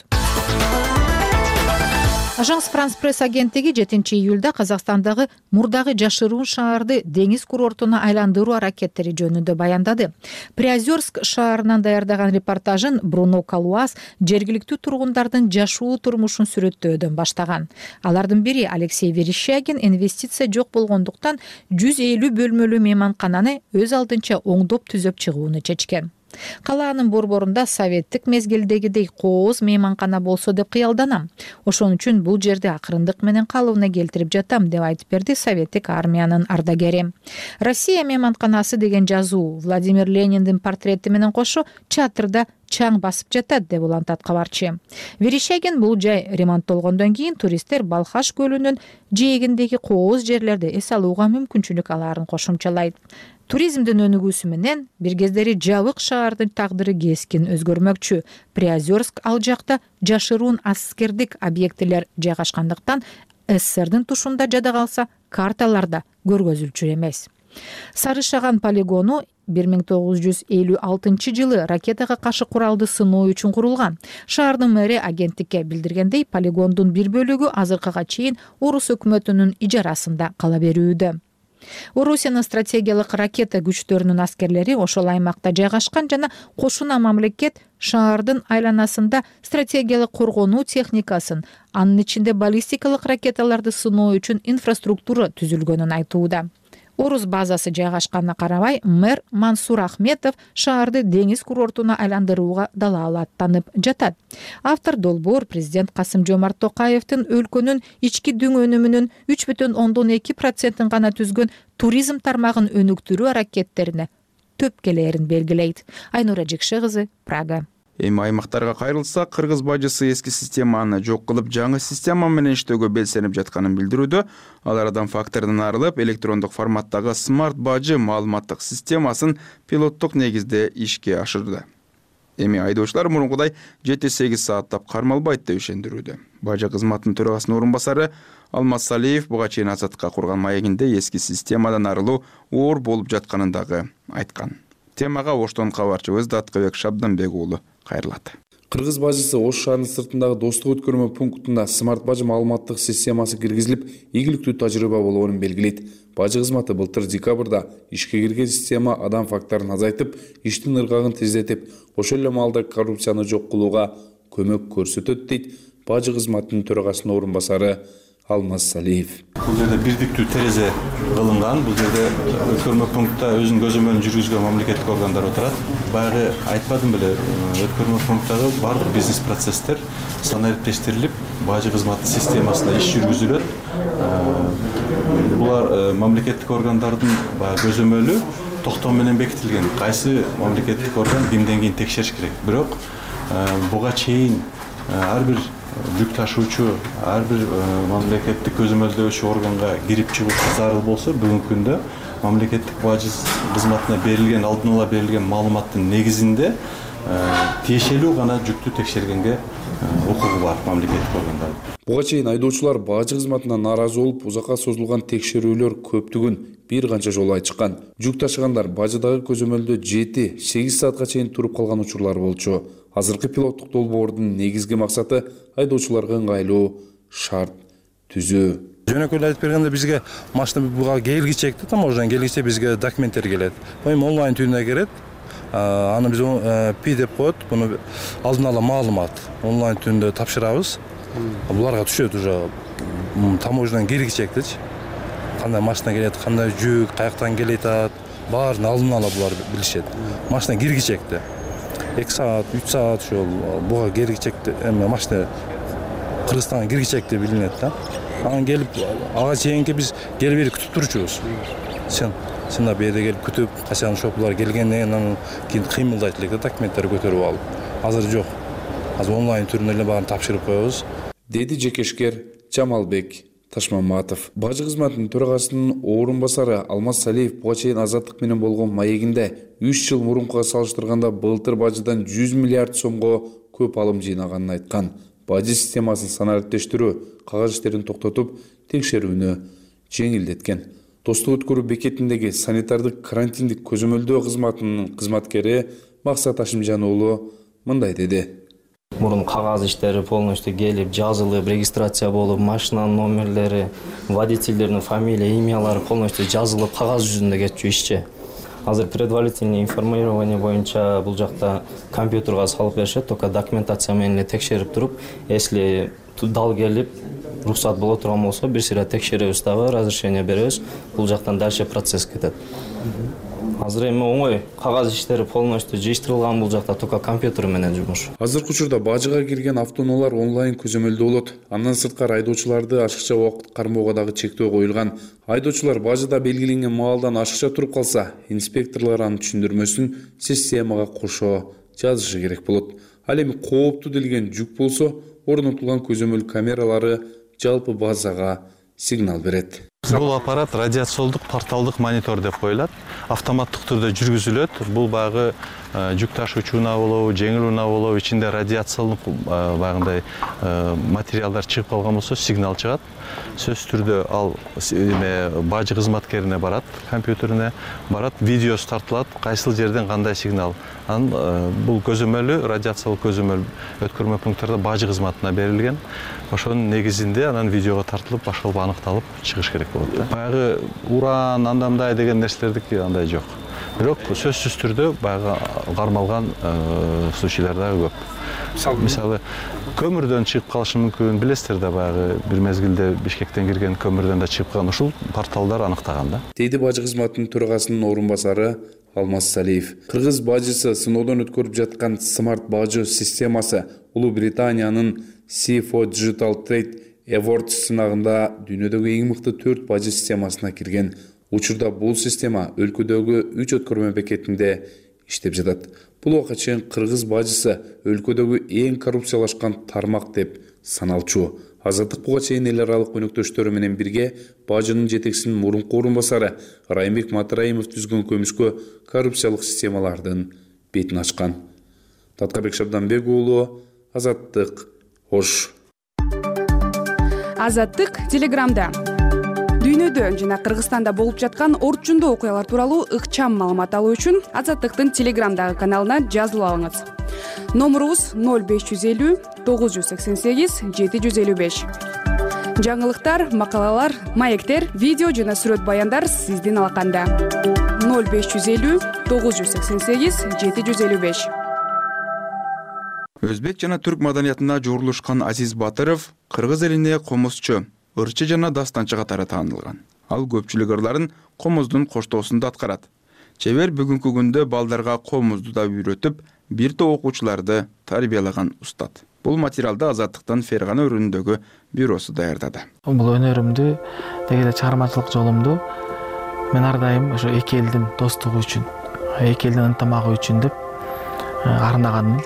Ажанс Франс пресс агенттиги 7-июлда Казакстандагы мурдагы жашыруун шаарды деңиз курортуна айландыруу аракеттери жөнүндө баяндады. Приозерск шаарынан даярдаган репортажын Бруно Калуас жергиликтүү тургундардын жашоо турмушун сүрөттөөдөн баштаган. Алардын бири Алексей Верещагин инвестиция жок болгондуктан 150 бөлмөлүү мейманкананы өз алдынча оңдоп түзөп чыгууну чечкен. Калаанын борборунда советтик мезгилдегидей кооз мейманкана болсо деп кыялданам. Ошон үчүн бул жерди акырындык менен калыбына келтирип жатам деп айтып берди советтик армиянын ардагери. Россия мейманканасы деген жазуу Владимир Лениндин портрети менен кошо чатырда чаң басып жатат деп улантат кабарчы. Верещагин бул жай ремонттолгондон кийин туристтер Балхаш көлүнүн жээгиндеги кооз жерлерди эс алууга мүмкүнчүлүк алаарын кошумчалайт. Туризмдин өнүгүүсү менен бир кездери жабык шаардын тагдыры кескин өзгөрмөкчү. Приозерск ал жакта жашыруун аскердик объектилер жайгашкандыктан СССРдин тушунда жада калса карталарда көргөзүлчү эмес. Сары Шаган полигону 1956 жылы ракетага каршы куралды сыноо үчүн курулган. Шаардын мэри агенттикке билдиргендей, полигондун бир бөлүгү азыркыга чейин орус өкмөтүнүн ижарасында кала берүүдө. Орусиянын стратегиялык ракета күчтөрүнүн аскерлери ошол аймакта жайгашкан жана кошуна мамлекет шаардын айланасында стратегиялык коргонуу техникасын, анын ичинде баллистикалык ракеталарды сыноо үчүн инфраструктура түзүлгөнүн айтууда. Орус базасы жайгашканына карабай, мэр Мансур Ахметов шаарды деңиз курортуна айландырууга дала аттанып жатат. Автор долбоор президент Касым-Жомарт Токаевдин өлкөнүн ички дүң өнүмүнүн 3,2% гана түзгөн туризм тармагын өнүктүрүү аракеттерине төп келээрин белгилейт. Айнура Жекше кызы, Прага. Эми аймактарга кайрылсак, кыргыз бажысы эски системаны жок кылып, жаңы система менен иштөөгө белсенип жатканын билдирүүдө. Алардан фактордон арылып, электрондук форматтагы смарт бажы маалыматтык системасын пилоттук негизде ишке ашырды. Эми айдоочулар мурункудай 7-8 сааттап кармалбайт деп ишендирүүдө. Бажы кызматынын төрагасынын орун басары Алмаз Салиев буга чейин Азаттыкка курган маегинде эски системадан арылуу оор болуп жатканын дагы айткан. Темага Оштон кабарчыбыз Даткыбек Шабданбек уулу кайрылат. Кыргыз бажысы Ош шаарынын сыртындагы достук өткөрмө пунктунда смарт бажы маалыматтык системасы киргизилип, ийгиликтүү тажрыйба болгонун белгилейт. Бажы кызматы былтыр декабрда ишке кирген система адам факторун азайтып, иштин ыргагын тездетип, ошол эле маалда коррупцияны жок кылууга көмөк көрсөтөт дейт бажы кызматынын төрагасынын орун басары Алмаз Салиев. Бул жерде бирдиктүү терезе кылынган. Бул жерде өткөрмө пунктта өзүнүн көзөмөлүн жүргүзгөн мамлекеттик органдар отурат. Баягы айтпадым беле, өткөрмө пункттагы бардык бизнес процесстер санариптештирилип, бажы кызматы системасында иш жүргүзүлөт. Булар мамлекеттик органдардын көзөмөлү токтом менен бекитилген. Кайсы мамлекеттик орган кимден кийин текшериш керек. Бирок буга чейин ар бир жүк ташуучу, ар бир мамлекеттик көзөмөлдөөчү органга кирип чыгуучу зарыл болсо, бүгүнкү күндө мамлекеттик бажы кызматына берилген, алдын ала берилген маалыматтын негизинде тиешелүү гана жүктү текшергенге укугу бар мамлекеттик органдардын. Буга чейин айдоочулар бажы кызматына нааразы болуп, узакка созулган текшерүүлөр көптүгүн бир канча жолу айтышкан. Жүк ташыгандар бажыдагы көзөмөлдө 7-8 саатка чейин туруп калган учурлар болчу. Азыркы пилоттук долбоордун негизги максаты айдоочуларга ыңгайлуу шарт түзүү. Жөнөкөй айтып бергенде бизге машина буга келгичекти, таможнядан келгиче бизге документтер келет. Эми онлайн түрүнө келет. Аны биз пи деп коет, буну алдын ала маалымат онлайн түрүндө тапшырабыз. Буларга түшөт уже таможнядан келгичектичи. Кандай машина келет, кандай жүк, каяктан келет, баарын алдын ала булар билишет. Машина киргичекти. 2 саат, 3 саат ошол буга киргичекти, машина Кыргызстанга киргичекти билинет да. Анан келип, ага чейинки биз келип бери күтүп турчубуз. Сында берде келип күтүп, качан шопулар келгенден анан кийин кыймылдайт элек да, документтер көтөрүп алып. Азыр жок. Азыр онлайн түрүндө эле баарын тапшырып коебуз. Деди жекешкер Жамалбек Ташмаматов. Бажы кызматынын төрагасынын орун басары Алмаз Салиев буга чейин Азаттык менен болгон маегинде 3 жыл мурункуга салыштырганда былтыр бажыдан 100 миллиард сомго көп алым жыйнаганын айткан. Бажы системасын санариптештирүү, кагаз иштерин токтотуп, текшерүүнү жеңилдеткен. Достук өткөрүү бекетиндеги санитардык карантиндик көзөмөлдөө кызматынын кызматкери Максат Ашимжан уулу мындай деди. Мурун кагаз иштери полностью келип, жазылып, регистрация болуп, машинанын номерлери, водительдердин фамилия, имялары полностью жазылып, кагаз жүзүндө кетчү ишчи. Азыр предварительный информирование боюнча бул жакта компьютерга салып беришет, только документация менен текшерип туруп, если дал келип, рухсат боло турган болсо, бир сыйра текшеребиз дагы, разрешение беребиз, бул жактан дальше процесс кетет. Азыр эми оңой, кагаз иштери полностью жыйыштырылган, бул жакта только компьютер менен жумуш. Азыркы учурда бажыга кирген автоунаалар онлайн көзөмөлдө болот. Андан сырткары айдоочуларды ашыкча убакыт кармоого дагы чектөө коюлган. Айдоочулар бажыда белгиленген маалдан ашыкча туруп калса, инспекторлор анын түшүндүрмөсүн системага кошо жазышы керек болот. Ал эми кооптуу делген жүк болсо, орнотулган көзөмөл камералары жалпы базага сигнал берет. Бул аппарат радиациялдык порталдык монитор деп коюлат. Автоматтык түрдө жүргүзүлөт. Бул багы жүк ташуучу унаа болобу, жеңил унаа болобу, ичинде радиациялык багындай материалдар чыгып калган болсо сигнал чыгат. Сөзсүз түрдө ал бажы кызматкерине барат, компьютерине барат, видеосу тартылат, кайсыл жерден кандай сигнал. Анан бул көзөмөлү, радиациялык көзөмөл өткөрмө пункттарда бажы кызматына берилген. Ошонун негизинде анан видеого тартылып, башкалып аныкталып чыгыш керек болот. Баягы уран, андай деген нерселердики андай жок. Бирок сөзсүз түрдө баягы кармалган случайлар да көп. Мисалы, көмүрдөн чыгып калышы мүмкүн, билесиздер да баягы бир мезгилде Бишкектен кирген көмүрдөн да чыгып калган, ушул порталдар аныктаган да. Дейди бажы кызматынын төрагасынын орун басары Алмаз Салиев. Кыргыз бажысы сыноодон өткөрүп жаткан смарт бажы системасы Улуу Британиянын C4 Digital Trade Awards сынагында дүйнөдөгү эң мыкты 4 бажы системасына кирген. Учурда бул система өлкөдөгү 3 өткөрмө бекетинде иштеп жатат. Бул убакка чейин кыргыз бажысы өлкөдөгү эң коррупциялашкан тармак деп саналчу. Азаттык буга чейин эл аралык өнөктөштөрү менен бирге бажынын жетекчисинин мурунку орун басары Райымбек Матраимов түзгөн көмүшкө коррупциялык системалардын бетин ачкан. Таткабек Шабданбек уулу, Азаттык, Ош. Азаттык Телеграмда. Дүйнөдө жана Кыргызстанда болуп жаткан орчундуу окуялар тууралуу ыкчам маалымат алуу үчүн Азаттыктын Телеграмдагы каналына жазылып алыңыз. Номурубуз 0550 988 755. Жаңылыктар, макалалар, маектер, видео жана сүрөт баяндар сиздин алаканда. 0550 988 755. Өзбек жана түрк маданиятына жуурулушкан Азиз Батыров кыргыз элине комузчу, ырчы жана дастанчы катары таанылган. Ал көпчүлүк ырларын комуздун коштоосунда аткарат. Чебер бүгүнкү күндө балдарга комузду да үйрөтүп, бир топ окуучуларды тарбиялаган устат. Бул материалды Азаттыктын Фергана өрүнүндөгү бюросу даярдады. Бул өнөрүмдү, деги эле чыгармачылык жолумду мен ар дайым ошо эки элдин достугу үчүн, эки элдин ынтымагы үчүн деп арнаганмын.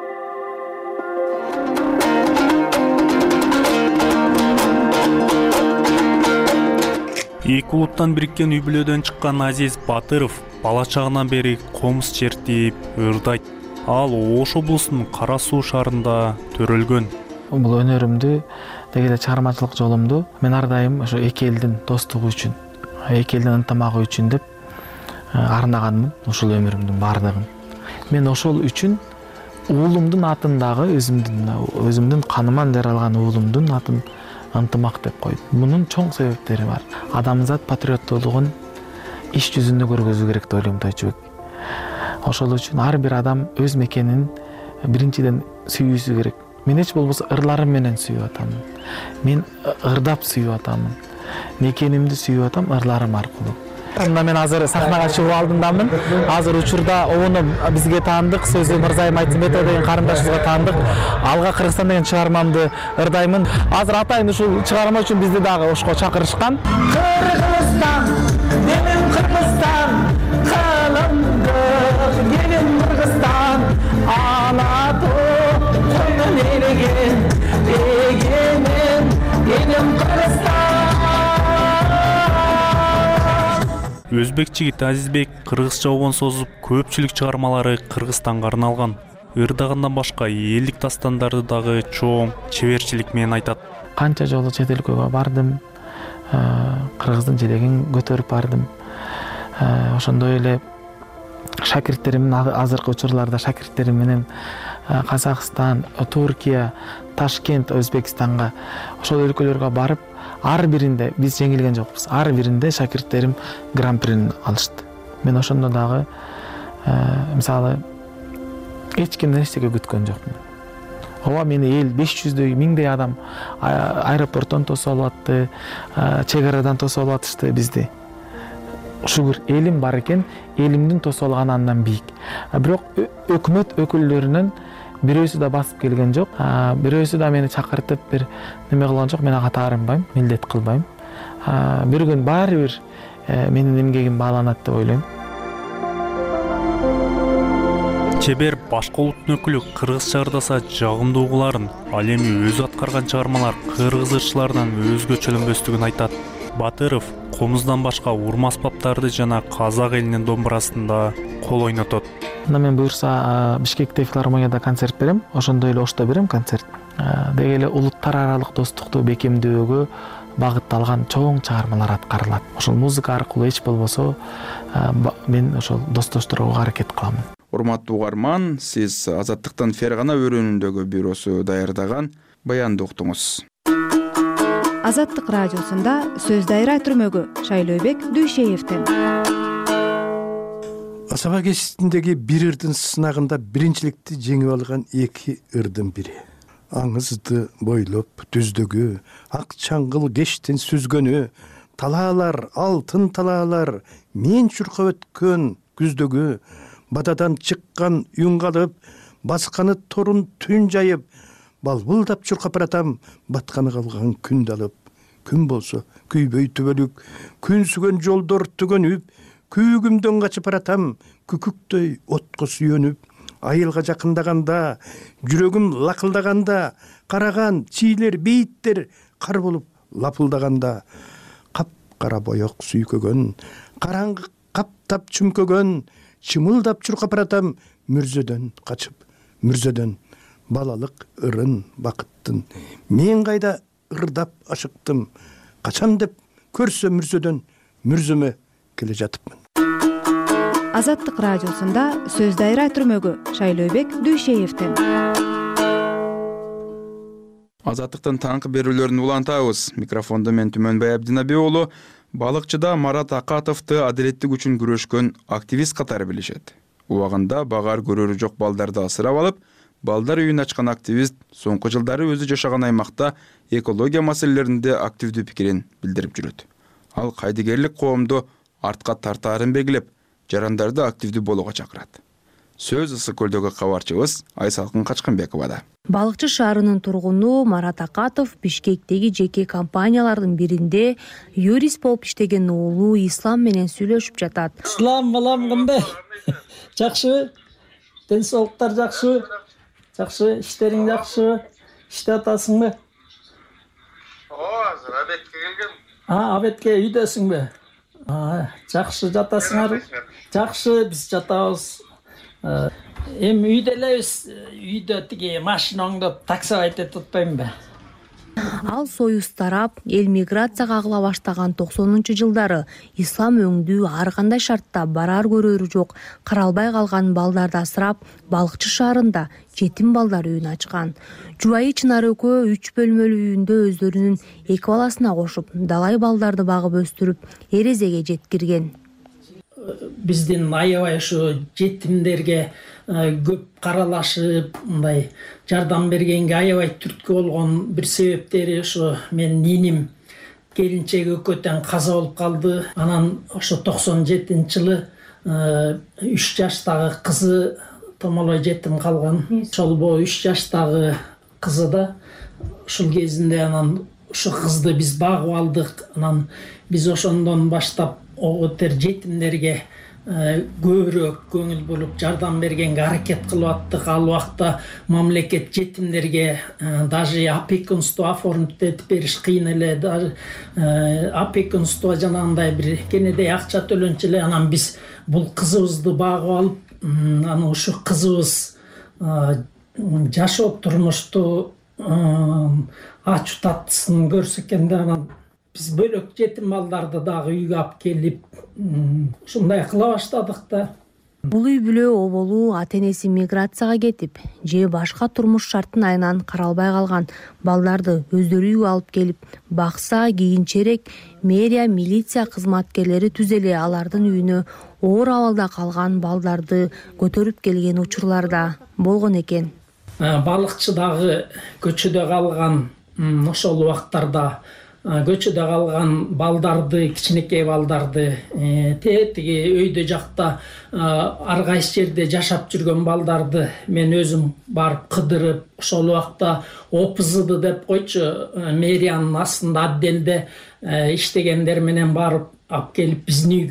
Эки улуттан бириккен үй бүлөдөн чыккан Азиз Батыров бала чагынан бери комуз чертип, ырдайт. Ал Ош облусунун Кара Суу шаарында төрөлгөн. Бул өнөрүмдү, деги эле чыгармачылык жолумду мен ар дайым ошо эки элдин достугу үчүн, эки элдин ынтымагы үчүн деп арнаганмын ушул өмүрүмдүн бардыгын. Мен ошол үчүн уулумдун атындагы өзүмдүн каныман жаралган уулумдун атын ынтымак деп койдум. Мунун чоң себептери бар. Адамзат патриоттуулугун иш жүзүндө көргөзүү керек деп ойлойм Тойчубек. Ошол үчүн ар бир адам өз мекенин биринчиден сүйүүсү керек. Мен эч болбосо ырларым менен сүйүп атамын. Мен ырдап сүйүп атамын. Мекенимди сүйүп атам ырларым аркылуу. Мына мен азыр сахнага чыгуу алдындамын. Азыр учурда ону бизге таандык, сөзү Мырзайым Айтымбетов деген карындашыбызга таандык. Алга Кыргызстан деген чыгармамды ырдаймын. Азыр атайын ушул чыгарма үчүн бизди дагы Ошко чакырышкан. Кыргызстан, менин Кыргызстан, калымдык, менин Кыргызстан, ана топ, койдон элеген, эгемен, менин Кыргызстан. Өзбек жигит Азизбек кыргызча обон созуп, көпчүлүк чыгармалары Кыргызстанга арналган. Ырдагындан башка элдик дастандарды дагы чоң чеберчилик менен айтат. Канча жолу чет өлкөгө бардым, кыргыздын желегин көтөрүп бардым. Ошондой эле шакирттерим, азыркы учурларда шакирттерим менен Казакстан, Туркия, Ташкент, Өзбекстанга, ошол өлкөлөргө барып, ар биринде биз жеңилген жокпуз. Ар биринде шакирттерим гран-прини алышты. Мен ошондо дагы мисалы эч кимден эчтеке күткөн жокмун. Ооба мени эл 500дөй, 1000дей адам аэропорттон тосуп алып атты, чек арадан тосуп алып атышты бизди. Шүгүр элим бар экен, элимдин тосуп алганы андан бийик. Бирок өкмөт өкүлдөрүнүн бирөөсү да басып келген жок. Бирөөсү да мени чакыртып бир неме кылган жок. Мен ага таарынбайм, милдет кылбайм. Бир күн баары бир менин эмгегим бааланат деп ойлойм. чебер башка улуттун өкүлү кыргызча ырдаса жагымдуу угуларын, ал эми өзү аткарган чыгармалар кыргыз ырчыларынан өзгөчөлөнбөстүгүн айтат. Батыров комуздан башка урма аспаптарды жана казак элинин домбурасында кол ойнотот. Мен буюрса Бишкекте филармонияда концерт берем, ошондой эле Ошто берем концерт. Деги эле улуттар аралык достукту бекемдөөгө багытталган чоң чыгармалар аткарылат. Ошол музыка аркылуу эч болбосо мен ошол достоштурууга аракет кылам. Урматтуу угарман, сиз Азаттыктын Фергана өрөөнүндөгү бюросу даярдаган баянды уктуңуз. Азаттык радиосунда сөз дайра түрмөгү Шайлообек Дүйшеевден. Асаба кечисиндеги бир ырдын сынагында биринчиликти жеңип алган эки ырдын бири. Аңызды бойлоп түздөгү, ак чаңгыл кештин сүзгөнү, талаалар, алтын талаалар, мен чуркап өткөн күздөгү, бададан чыккан юңгалып, басканы торун түн жайып, балбылдап чуркап баратам, батканы калган күндү алып. Күн болсо күйбөй түбөлүк, күн сүгөн жолдор түгөнүп, күйгүмдөн качып баратам, күкүктөй отко сүйөнүп. Айылга жакындаганда, жүрөгүм лакылдаганда, караган чийлер, бейиттер кар болуп лапылдаганда, кап-кара боёк сүйкөгөн, караңгы каптап чүмкөгөн, чымылдап чуркап баратам, мүрзөдөн качып, мүрзөдөн балалык ырын бакыттын. Мен кайда ырдап ашыктым, качам деп көрсө мүрзөдөн, мүрзөмө келе жатыпмын. Азаттык радиосунда сөз дайра түрмөгү Шайлообек Дүйшеевден. Азаттыктын таңкы берүүлөрүн улантабыз. Микрофондо мен Түмөнбай Абдинаби уулу. Балыкчыда Марат Акатовду адилеттик үчүн күрөшкөн активист катары билишет. Убагында багар көрөрү жок балдарды асырап алып, балдар үйүн ачкан активист соңку жылдары өзү жашаган аймакта экология маселелеринде активдүү пикирин билдирип жүрөт. Ал кайдыгерлик коомду артка тартаарын белгилеп, жарандарды активдүү болууга чакырат. Сөз Ысык көлдөгү кабарчыбыз Айсалкын Качкынбековада. Балыкчы шаарынын тургуну Марат Акатов Бишкектеги жеке компаниялардын биринде юрист болуп иштеген уулу Ислам менен сүйлөшүп жатат. Ислам балам кандай? Жакшыбы? Ден соолуктар жакшыбы? Жакшы, иштериң жакшыбы? Иштеп атасыңбы? Азыр абетке келгем. Абетке үйдөсүңбү? Жакшы, жатасыңар? Жакшы, биз жатабыз. Эми үйдө элебиз. Үйдө тиги машина оңдоп такси айтып атпаймынбы? Ал союз тарап эл миграцияга агыла баштаган 90-жылдары ислам өңдүү ар кандай шартта барар көрөрү жок каралбай калган балдарды асырап, Балыкчы шаарында жетим балдар үйүн ачкан. Жубайы Чынар экөө 3 бөлмөлүү үйүндө өздөрүнүн 2 баласына кошуп, далай балдарды багып өстүрүп, эрезеге жеткирген. Биздин аябай ушу жетимдерге көп каралашып, мындай жардам бергенге аябай түрткү болгон бир себептери ушу менин иним келинчеги экөөтөн каза болуп калды. Анан ошо 97-жылы 3 жаштагы кызы томолой жетим калган. Ошол 3 жаштагы кызы да ушул кезинде анан ушу кызды биз багып алдык. Анан биз ошондон баштап оготер жетимдерге көбүрөөк көңүл буруп жардам бергенге аракет кылып аттык. Ал убакта мамлекет жетимдерге даже опекунство оформить этип бериш кыйын эле. Даже опекунство жанагындай бир кенедей акча төлөнчү эле. Анан биз бул кызыбызды багып алып, анан ушу кызыбыз жашоо турмушту ачуу таттысын көрсө экен да, анан биз бөлөк жетим балдарды дагы үйгө алып келип ушундай кыла баштадык да. Бул үй бүлө оболу ата-энеси миграцияга кетип, же башка турмуш шарттын айынан каралбай калган балдарды өздөрү үйгө алып келип, бакса кийинчерээк мэрия, милиция кызматкерлери түзеле алардын үйүнө оор абалда калган балдарды көтөрүп келген учурларда болгон экен. Балыкчыдагы көчөдө калган ошол убактарда көчөдө калган балдарды, кичинекей балдарды, тиги өйдө жакта ар кайсы жерде жашап жүргөн балдарды мен өзүм барып кыдырып, ошол убакта ОПЗды деп койчу, мэриянын астында отделде иштегендер менен барып алып келип биздин үйгө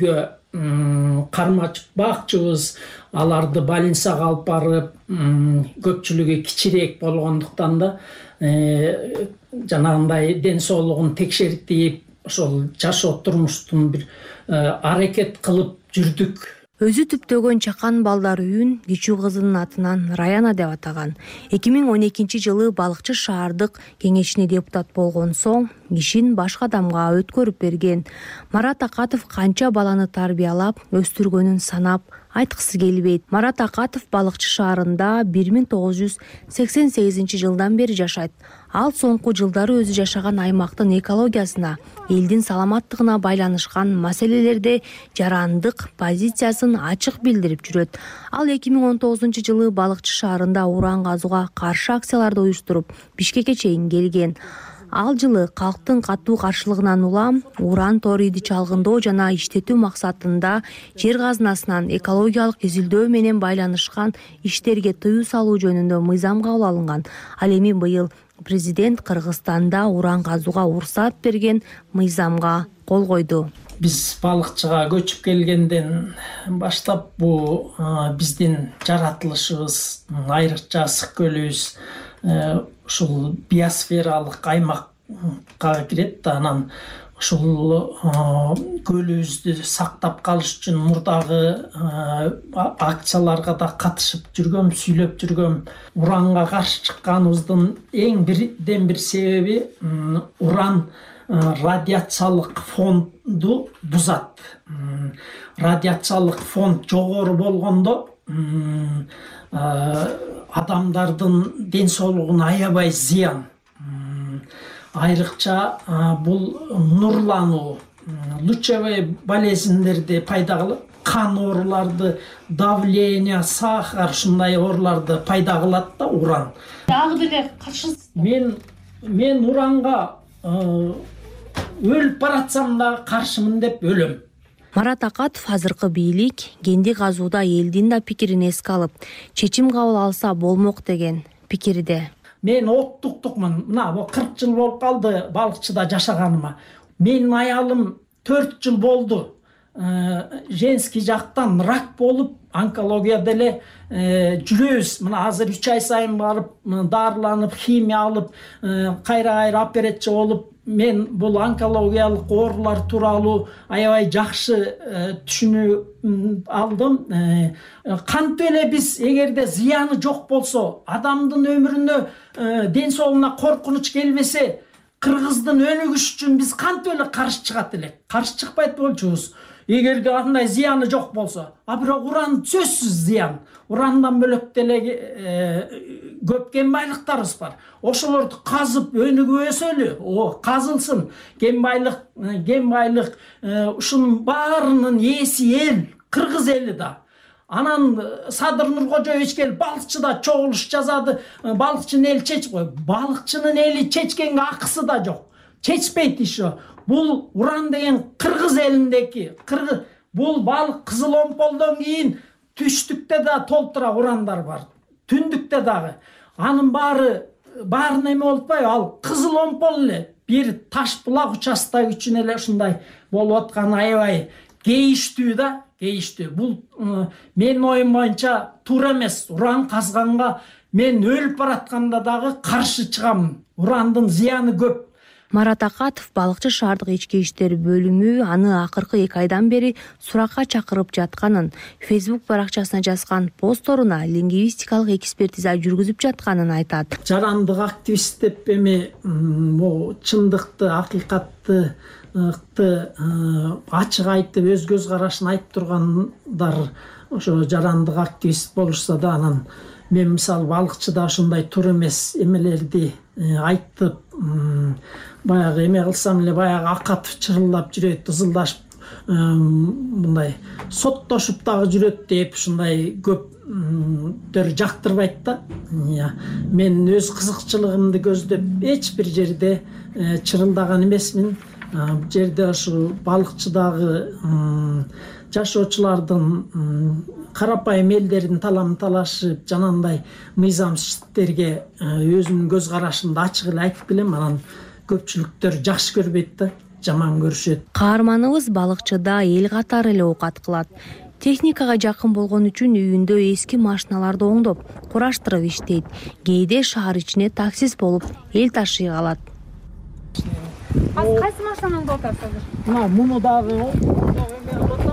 кармачык бакчыбыз, аларды больницага алып барып, көпчүлүгү кичирээк болгондуктан да жанагындай ден соолугун текшертип, ошол жашоо турмуштун бир аракет кылып жүрдүк. Өзү түптөгөн чакан балдар үйүн кичүү кызынын атынан Раяна деп атаган. 2012-жылы балыкчы шаардык кеңешине депутат болгон соң ишин башка адамга өткөрүп берген. Марат Акатов канча баланы тарбиялап, өстүргөнүн санап айткысы келбейт. Марат Акатов балыкчы шаарында 1988-жылдан бери жашайт. Ал соңку жылдары өзү жашаган аймактын экологиясына, элдин саламаттыгына байланышкан маселелерде жарандык позициясын ачык билдирип жүрөт. Ал 2019-жылы балыкчы шаарында уран казууга каршы акцияларды уюштуруп, Бишкекке чейин келген. Ал жылы калктын катуу каршылыгынан улам уран ториди чалгындоо жана иштетүү максатында жер казынасынан экологиялык изилдөө менен байланышкан иштерге тыюу салуу жөнүндө мыйзам кабыл алынган. Ал эми быйыл президент Кыргызстанда уран казууга уруксат берген мыйзамга кол койду. Биз балыкчыга көчүп келгенден баштап бул биздин жаратылышыбыз, айрыкча Ысык көлүбүз ушул биосфералык аймакка кирет да, анан ушул көлүбүздү сактап калыш үчүн мурдагы акцияларга да катышып жүргөм, сүйлөп жүргөм. Уранга каршы чыкканыбыздын эң бирден бир себеби уран радиациялык фонду бузат. Радиациялык фонд жогору болгондо адамдардын ден соолугуна аябай зыян. Айрыкча бул нурлануу, лучевой болезньдерди пайда кылып, кан ооруларды, давление, сахар ушундай ооруларды пайда кылат да уран. Дагы деле каршысыз. Мен уранга өлүп баратсам да каршымын деп өлөм. Марат Акатов азыркы бийлик кенди казууда элдин да пикирин эске алып, чечим кабыл алса болмок деген пикирде. Мен оттуктукмун. Мына 40 жыл болуп калды балыкчыда жашаганыма. Менин аялым 4 жыл болду. Женский жактан рак болуп, онкология деле жүрөбүз. Мына азыр 3 ай сайын барып, дарыланып, химия алып, кайра операция болуп, мен бул онкологиялык оорулар тууралуу аябай жакшы түшүнүү алдым. Кантип эле биз эгерде зыяны жок болсо, адамдын өмүрүнө, ден соолугуна коркунуч келбесе, кыргыздын өнүгүшү үчүн биз кантип эле каршы чыгат элек? Каршы чыкпайт болчубуз. Эгерде андай зыяны жок болсо, бирок уран сөзсүз зыян. Урандан бөлөк деле көп кен байлыктарыбыз бар. Ошолорду казып өнүгөсөлү, казылсын. Кен байлык ушунун баарынын ээси эл, кыргыз эли да. Анан Садыр Нуркожоевич келип балыкчыда чогулуш жазады. Балыкчынын эли чечип кой. Балыкчынын эли чечкенге акысы да жок. Чечпейт ишо. Бул уран деген кыргыз элиндеки, бул балык Кызыл Омполдон кийин түштүктө да толтура урандар бар. Түндүктө дагы. Анын баары эме болуп атпайбы? Ал Кызыл Омпол эле бир таш булак участок үчүн эле ушундай болуп аткан аябай кейиштүү да, кейиштүү. Бул менин оюм боюнча туура эмес. Уран казганга мен өлүп баратканда дагы каршы чыгам. Урандын зыяны көп. Марат Акатов балыкчы шаардык ички иштер бөлүмү аны акыркы 2 айдан бери суракка чакырып жатканын, Facebook баракчасына жазган постторуна лингвистикалык экспертиза жүргүзүп жатканын айтат. Жарандык активист деп эми чындыкты, акыйкатты ачык айтып, өз көз карашын айтып тургандар ошо жарандык активист болушса да, анан мен мисалы балыкчыда ушундай туура эмес эмелерди айтып, баягы эме кылсам эле баягы Акатов чырылдап жүрөт, ызылдашып, мындай соттошуп дагы жүрөт деп ушундай көптөр жактырбайт да. Мен өз кызыкчылыгымды көздөп эч бир жерде чырылдаган эмесмин. Бул жерде ошо балыкчыдагы жашоочулардын карапайым элдердин талам талашып, жанагындай мыйзамсыз иштерге өзүнүн көз карашымды ачык эле айтып келем. Анан көпчүлүктөр жакшы көрбөйт да. жаман көрүшөт. Каарманыбыз балыкчыда эл катары эле оокат кылат. Техникага жакын болгон үчүн үйүндө эски машиналарды оңдоп, кураштырып иштейт. Кээде шаар ичине таксист болуп эл ташый калат. Азыр кайсы машинаны оңдоп атасыз азыр? Мына муну дагы оңдоп атам.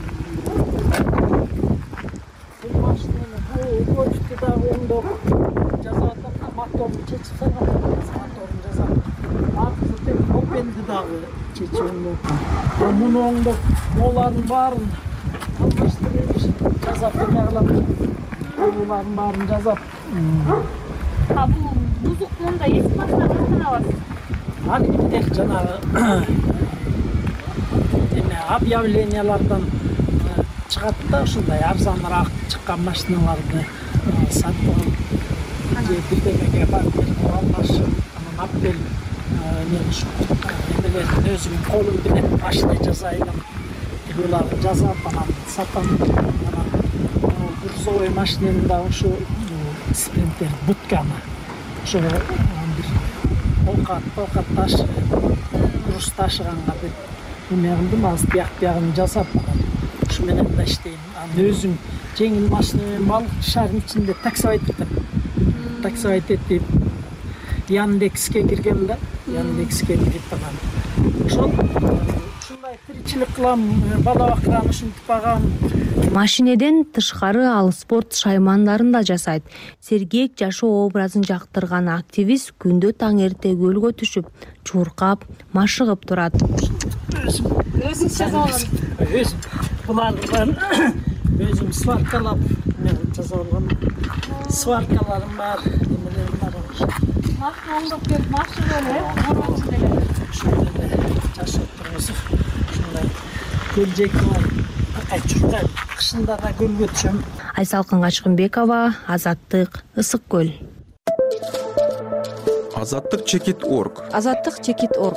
Бул машинаны почту дагы оңдоп жасап атам. Моторду чечип салган. Моторун жасап. Азыр мопедди дагы чечип оңдоп. Муну оңдоп, булардын баарын жасап калам. Булардын баарын жасап. Бул бузук мында эски машина кантан аласыз? Аны жанагы объявлениялардан чыгат да ушундай арзаныраак чыккан машиналарды сатып алып, же бирдемеге барып алмашып, анан аппел эмелерин өзүмдүн колум менен машина жасайм. Буларды жасап анан сатам. Анан грузовой машинени да ушу спринтер бутканы. Ошо бир Толкат ташы, груз ташыганга деп эме кылдым, азыр биягын жасап, ушу менен да иштейм. Анан өзүм жеңил машина менен балык шаарынын ичинде таксовать этип, Яндекске киргем да, Яндекске кирип анан ошол ушундай тиричилик кылам, бала бакырам, ушинтип багам. Машинеден тышкары ал спорт шаймандарын да жасайт. Сергек жашоо образын жактырган активист күндө таң эрте көлгө түшүп, чуркап, машыгып турат. Өзүм жасап алган. Булардан өзүм сваркалап жасап алган. Сваркаларым бар, эмелерим бар. Машина оңдоп берип, машина эле, ушундай жашап турабыз. Ушундай көлжек бар. Кышында да көлгө түшөм. Айсалкын Качкынбекова, Азаттык, Ысык көл. Азаттык чекит.орг. Азаттык чекит.орг.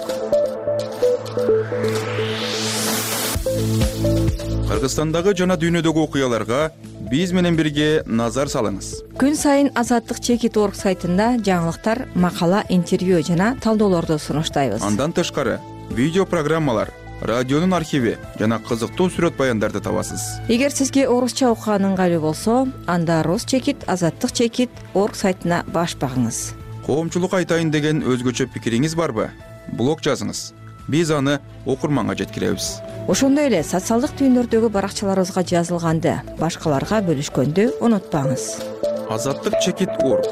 Кыргызстандагы жана дүйнөдөгү окуяларга биз менен бирге назар салыңыз. Күн сайын Азаттык чекит.орг сайтында жаңылыктар, макала, интервью жана талдоолорду сунуштайбыз. Андан тышкары видео программалар, радионун архиви жана кызыктуу сүрөт баяндарды табасыз. Эгер сизге орусча окуган ыңгайлуу болсо, анда Рус чекит, Азаттык чекит.орг сайтына баш багыңыз. Коомчулукка айтайын деген өзгөчө пикириңиз барбы? Блог жазыңыз. Биз аны окурманга жеткиребиз. Ошондой эле социалдык түйүндөрдөгү баракчаларыбызга жазылганды башкаларга бөлүшкөндү унутпаңыз. Азаттык чекит.орг.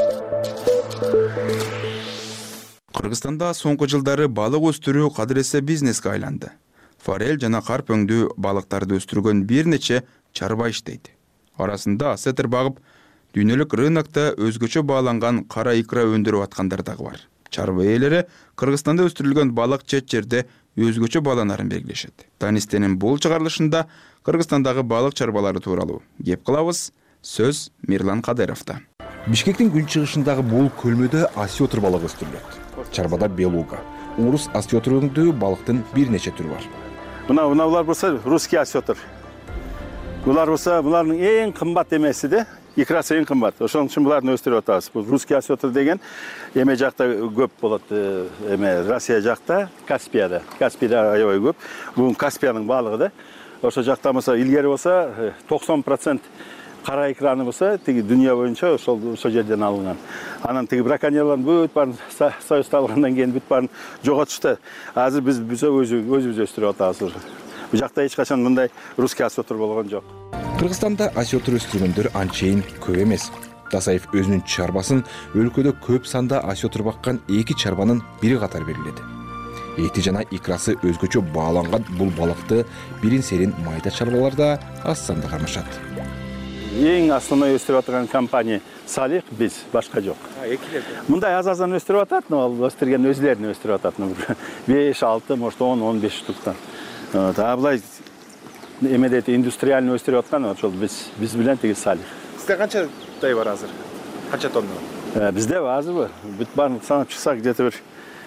Кыргызстанда соңку жылдары балык өстүрүү кадыресе бизнеске айланды. Форель жана карп өңдүү балыктарды өстүргөн бир нече чарба иштейт. Арасында сетер багып, дүйнөлүк рынокто өзгөчө бааланган кара икра өндүрүп аткандар дагы бар. Чарба ээлери Кыргызстанда өстүрүлгөн балык чет жерде өзгөчө бааланарын белгилешет. Танистенин бул чыгарылышында Кыргызстандагы балык чарбалары тууралуу кеп кылабыз. Сөз Мирлан Кадыровдо. Бишкектин күнчыгышындагы бул көлмөдө осетр балыгы өстүрүлөт. Чарбада белуга, урус осетр өңдүү балыктын бир нече түрү бар. Булар болсо русский осетр. Булар болсо булардын эң кымбат эмеси да, икрасы эң кымбат. Ошон үчүн буларды өстүрүп атабыз. Бул русский осетр деген эме жакта көп болот, эме Россия жакта, Каспияда аябай көп. Бул Каспиянын балыгы да. Ошол жакта болсо илгери болсо 90% кара икраны болсо тиги дүйнө боюнча ошол жерден алынган. Анан тиги браконьерлердин бүт баарын союзда алгандан кийин бүт баарын жоготушту. Азыр биз өзүбүз өстүрүп атабыз. Бул жакта эч качан мындай русский осетр болгон жок. Кыргызстанда осетр өстүргөндөр анчейин көп эмес. Дасаев өзүнүн чарбасын өлкөдө көп санда осетр баккан эки чарбанын бири катары белгиледи. Эти жана икрасы өзгөчө бааланган бул балыкты бирин серин майда чарбаларда аз санда кармашат. Эң основной өстүрүп аткан компания Салих, биз, башка жок. Мындай аз-аздан өстүрүп атат, ал өстүргөн өзлөрүн өстүрүп атат. 5, 6, может 10, 15 штуктан. Аблай эмедет индустриальный өстүрүп аткан, ошол биз билен тиги Салих. Сизде канча тай бар азыр? Канча тонна? Бизде азыр бүт баарын санап чыксак где-то бир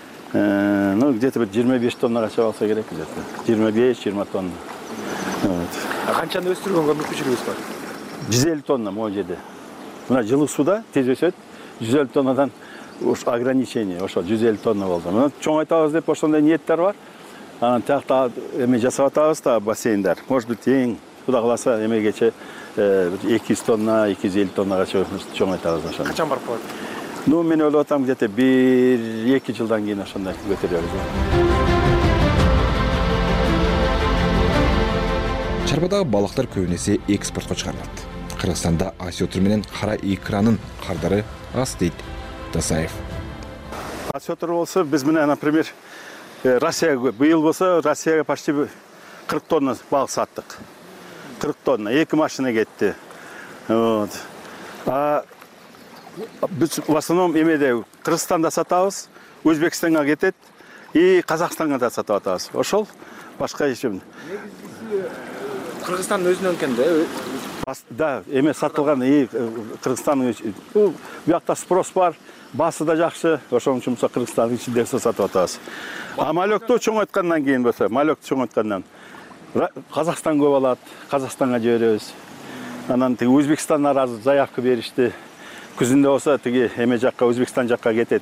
25 тоннага чыга алса керек, где-то 25-20 тонна. Канчаны өстүргөнгө мүмкүнчүлүгүңүз бар? 150 тонна могу жерде. Мына жылык суда тез өсөт. 150 тоннадан ограничение, ошо 150 тонна болду. Мына чоң айтабыз деп ошондой ниеттер бар. анан тиякта эме жасап атабыз да бассейндар. Может быть, эң Кудай кааласа эмегече 200 тонна, 250 тоннагача чоңойтабыз ошону. Качан барып калат? Ну, мен ойлоп атам, где-то 1-2 жылдан кийин ошондой көтөрөбүз. Чарбадагы балыктар көбүнесе экспортко чыгарылат. Кыргызстанда осетр менен кара икранын кардары аз дейт Дасаев. Осетр болсо биз менен, например, Россияга быйыл болсо Россияга почти 40 тонна балык саттык. 40 тонна, 2 машина кетти. Вот. Біз в основном эмеде Кыргызстанда сатабыз, Өзбекстанга кетет и Казакстанга да сатып атабыз. Ошол башка ишим. Кыргызстандын өзүнөн экен да. Да, эме сатылган Кыргызстандын бул бuyakta спрос бар, басы да жакшы, ошон үчүн Кыргызстандын ичинде сатып атабыз. А малекту чоңойткандан кийин болсо, малекту чоңойткандан Казакстан көп алат, Казакстанга жиберебиз. Анан тиги Өзбекстандан азыр заявка беришти. Күзүндө болсо тиги эме жакка, Өзбекстан жакка кетет.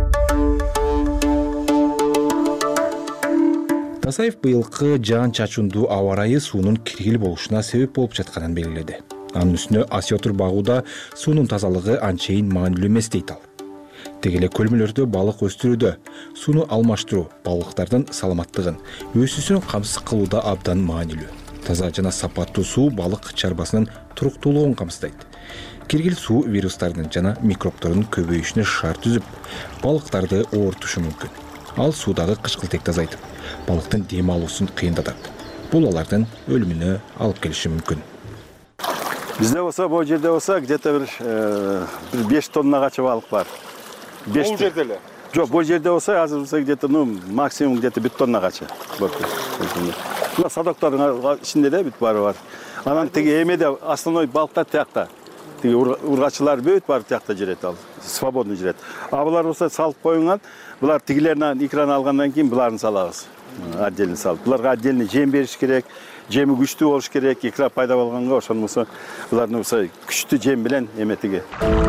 Дасаев быйылкы жаан чачундуу аба ырайы суунун киргил болушуна себеп болуп жатканын белгиледи. Анын үстүнө осетр багууда суунун тазалыгы анчейин маанилүү эмес дейт ал. Теги эле көлмөлөрдө балык өстүрүүдө сууну алмаштыруу балыктардын саламаттыгын, өсүүсүн камсыз кылууда абдан маанилүү. Таза жана сапаттуу суу балык чарбасынын туруктуулугун камсыздайт. Киргил суу вирустардын жана микробтордун көбөйүшүнө шарт түзүп, балыктарды оорутушу мүмкүн. Ал суудагы кычкылтекти азайтып, балыктын дем алуусун кыйындатат. Бул алардын өлүмүнө алып келиши мүмкүн. Бизде болсо, бул жерде болсо, где-то бир 5 тоннагача балык бар. Бул жерде эле? Жок, бул жерде болсо, азыр болсо где-то максимум где-то 1 тоннагача. Мына садоктордун ичинде да бүт бары бар. Анан тиги эмеде основной балыктар тиякта. Тиги ургачылар бөт бар тиякта жүрөт ал. Свободно жүрөт. А булар болсо салып коюнган, булар тигилеринен икран алгандан кийин буларын салабыз. Отдельно салып. Буларга отдельно жем бериш керек. Жеми күчтүү болуш керек. Икра пайда болгонго ошон болсо булардын болсо күчтүү жем менен эметиги.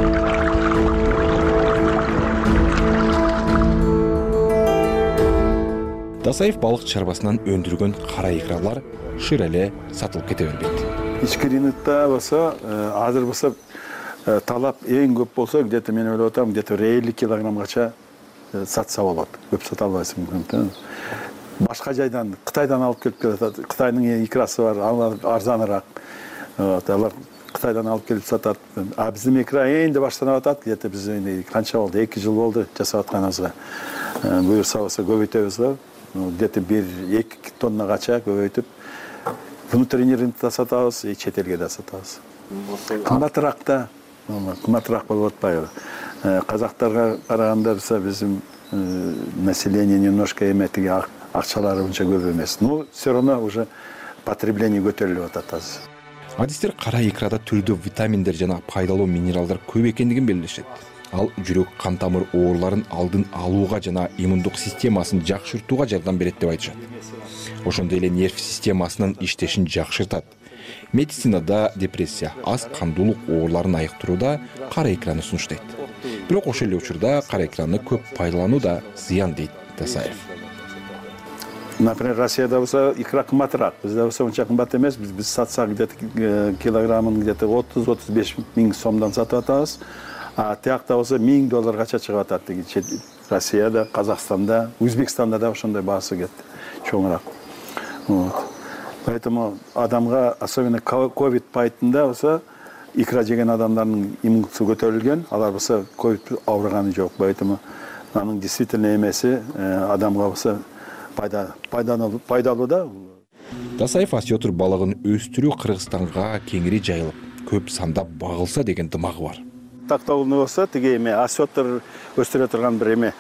Дасаев балык чарбасынан өндүргөн кара икралар шыр эле сатылып кете бербейт. Ички рынокто болсо, азыр болсо талап эң көп болсо, где-то мен ойлоп атам, где-то 50 килограммгача сатса болот. Көп сата албайсың мүмкүн. Башка жайдан, Кытайдан алып келип келет. Кытайдын икрасы бар, алар арзаныраак. Алар Кытайдан алып келип сатат. А биздин икра энди баштанып атат. Где-то биз канча болду? 2 жыл болду жасап атканыбызга. Буюрса болсо көбөйтөбүз го. Где-то 1-2 тоннагача көбөйтүп внутренний рынокто сатабыз, чет элге да сатабыз. Кымбатыраак да, кымбатыраак болуп атпайбы. Казактарга караганда биздин население немножко эметиги акчалары унча көп эмес. Но все равно уже потребление көтөрүлүп атат азыр. Адистер кара икрада түрдүү витаминдер жана пайдалуу минералдар көп экендигин белгилешет. Ал жүрөк кан тамыр ооруларын алдын алууга жана иммундук системасын жакшыртууга жардам берет деп айтышат. Ошондой эле нерв системасынын иштешин жакшыртат. Медицинада депрессия, аз кандуулук ооруларын айыктырууда кара икраны сунуштайт. Бирок ошол эле учурда кара икраны көп пайдалануу да зыян дейт Дасаев. Например, Россияда болсо икра кымбатыраак. Бизде болсо унча кымбат эмес. Биз сатсак где-то килограммын где-то 30-35 миң сомдон сатып атабыз. А тиякта болсо $1000 чыгып атат. Россияда, Казакстанда, Өзбекстанда да ошондой баасы кетти. Чоңураак. Вот. Поэтому адамга, особенно ковид пайтында болсо, икра жеген адамдардын иммунитети көтөрүлгөн, алар болсо ковид ауырганы жок. Поэтому анын действительно эмеси адамга болсо пайдалуу да. Дасаев осетр балыгын өстүрүү Кыргызстанга кеңири жайылып, көп санда багылса деген дымагы бар. Тактоолду болсо, тиги эме осетр өстүрө турган бир эме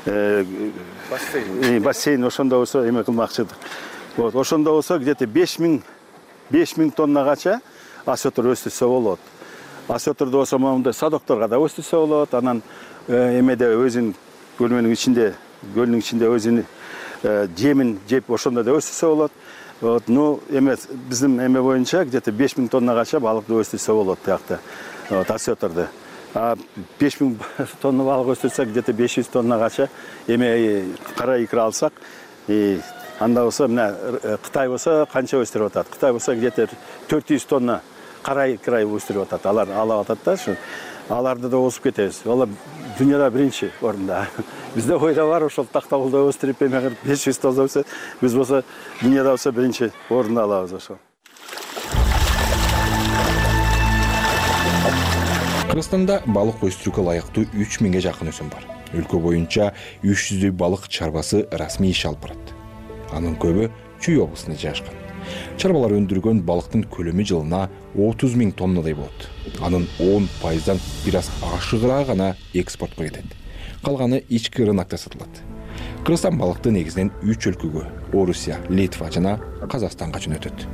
бассейн ошондо болсо эме кылмакчыдык. Вот, ошондо болсо где-то 5000 тоннагача осетр өстүрсө болот. Осетрду болсо мондай садокторго да өстүрсө болот. Анан эмеде өзүнүн көлүнүн ичинде өзүнүн жемин жеп ошондо да өстүрсө болот. Вот, ну эме биздин эме боюнча где-то 5000 тоннагача балыкты өстүрсө болот тиякта. Вот, осетрду. А 5000 тонна балык өстүрсөк, где-то 500 тоннагача эме кара икра алсак, анда болсо мына Кытай болсо канча өстүрүп атат? Кытай болсо где-то 400 тонна карай өстүрүп атат. Алар алып атат да, ушу аларды да осуп кетебиз. Ал дүйнөдө биринчи орунда. Бизде ойда бар ошол тактабулда өстүрүп эмегер 500 тонна болсо, биз болсо дүйнөдө болсо биринчи орунду алабыз ошол. Кыргызстанда балык өстүрүүгө ылайыктуу 3000ге жакын өсүм бар. Өлкө боюнча 300 балык чарбасы расмий иш алып барат. Анын көбү Чүй облусунда жайгашкан. Чарбалар өндүргөн балыктын көлөмү жылына 30 000 тоннадай болот. Анын 10%дан бир аз ашыгыраак гана экспортко кетет. Калганы ички рынокто сатылат. Кыргызстан балыкты негизинен 3 өлкөгө — Орусия, Литва жана Казакстанга жөнөтөт.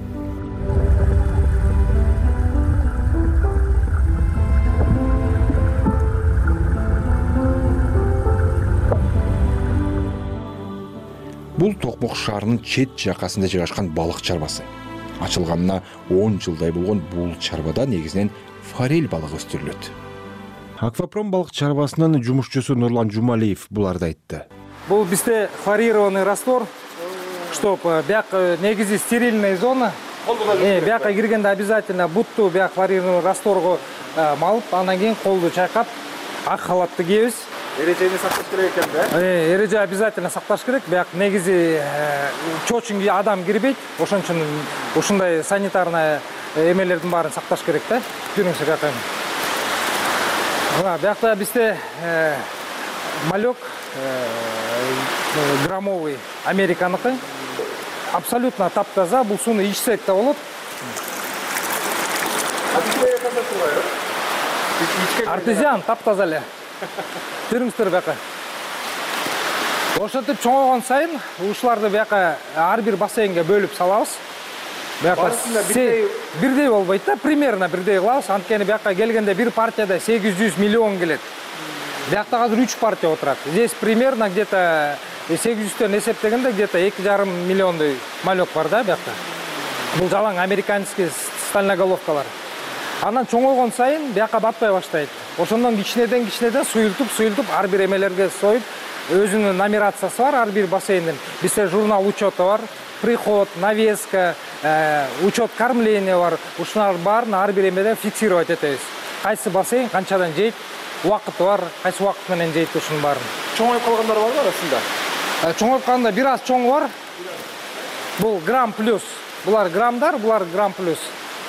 Бул Токмок шаарынын чет жакасында жайгашкан балык чарбасы. Ачылганына 10 жылдай болгон бул чарбада негизинен форель балыгы өстүрүлөт. Аквапром балык чарбасынын жумушчусу Нурлан Жумалиев буларды айтты. Бул бизде хлорированный раствор, чтоб бияк негизи стерильная зона. Бияка киргенде обязательно бутту бияк хлорированный растворго малып, андан кийин колду чайкап, ак халатты кийебиз. Эрежени сакташ керек экен да? Эреже обязательно сакташ керек. Бияк негизи чочунга адам кирбейт. Ошон үчүн ушундай санитарный эмелердин баарын сакташ керек да. Көрүңүздөр бияка. Биякта бизде малек граммовый американыкы. Абсолютно таптаза. Бул сууну ичсек да болот. Артезиан таптаза эле. Көрүңүздөр бияка. Ошентип чоңойгон сайын ушуларды бияка ар бир бассейнге бөлүп салабыз. Бияка бирдей болбойт да, примерно бирдей кылабыз. Анткени бияка келгенде бир партияда 800 миллион келет. Биякта азыр 3 партия отурат. Здесь примерно где-то 800төн эсептегенде где-то 2,5 миллиондой малек бар да биякта. Бул жалаң американский стальноголовкалар. Анан чоңойгон сайын бияка батпай баштайт. Ошондон кичинеден суюлтуп ар бир эмелерге союп, өзүнүн нумерациясы бар ар бир бассейндин. Бизде журнал учета бар, приход, навеска, учет кормления бар. Ушулардын баарын ар бир эмеде фиксировать этебиз. Кайсы бассейн канчадан жейт, убакыты бар, кайсы убакыт менен жейт ушунун баарын. Чоңоюп калгандар барбы арасында? Чоңоюп калганда бир аз чоң бар. Бул грамм плюс. Булар граммдар, булар грамм плюс.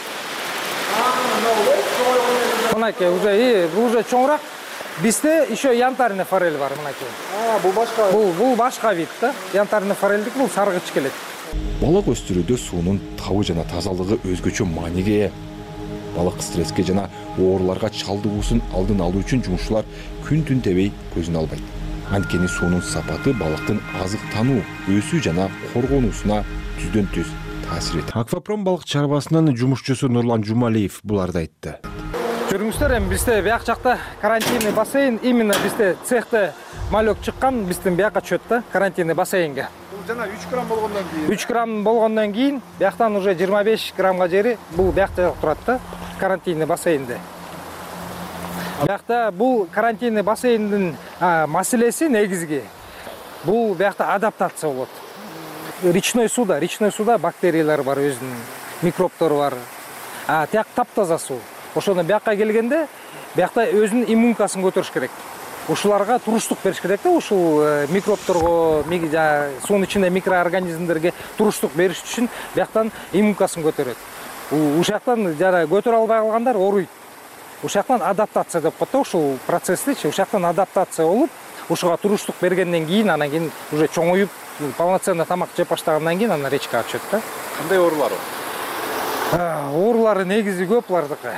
Мынакей уже чоңураак. Бизде еще янтарный форель бар, мынакей. Бул башка. Бул башка вид да. Янтарный форельдик бул саргыч келет. Балык өстүрүүдө суунун табы жана тазалыгы өзгөчө мааниге ээ. Балык стресске жана ооруларга чалдыгуусун алдын алуу үчүн жумушчулар күн-түн тебей көзүн албайт. Анткени суунун сапаты балыктын азыктануу, өсүү жана коргонуусуна түздөн-түз таасир этет. Аквапром балык чарбасынын жумушчусу Нурлан Жумалиев буларды айтты. Көрүңүздөр, эми бизде бияк жакта карантинный бассейн, именно бизде цехте малек чыккан, биздин бияка чөт да, карантинный бассейнге. Бул жана 3 грамм болгондон кийин. 3 грамм болгондон кийин бияктан уже 25 граммга жери бул биякта турат да, карантинный бассейнде. Биякта бул карантинный бассейндин маселеси негизги бул биякта адаптация болот. Речной суда бактериялар бар, өзүнүн микробтору бар. Тияк таптаза суу. Ошондо биякка келгенде биякта өзүнүн иммункасын көтөрүш керек. Ушуларга туруштук бериш керек да, ушул микробторго, суунун ичинде микроорганизмдерге туруштук бериш үчүн бияктан иммункасын көтөрөт. Ушактан жана көтөрө албай калгандар ооруйт. Ушактан адаптация деп коет да, ушул процессти, ушактан адаптация болуп, ушуга туруштук бергенден кийин, анан кийин уже чоңоюп, полноценно тамак жеп баштагандан кийин анан речкага түшөт да. Кандай оорулар? Оорулары негизи көп булардыкы.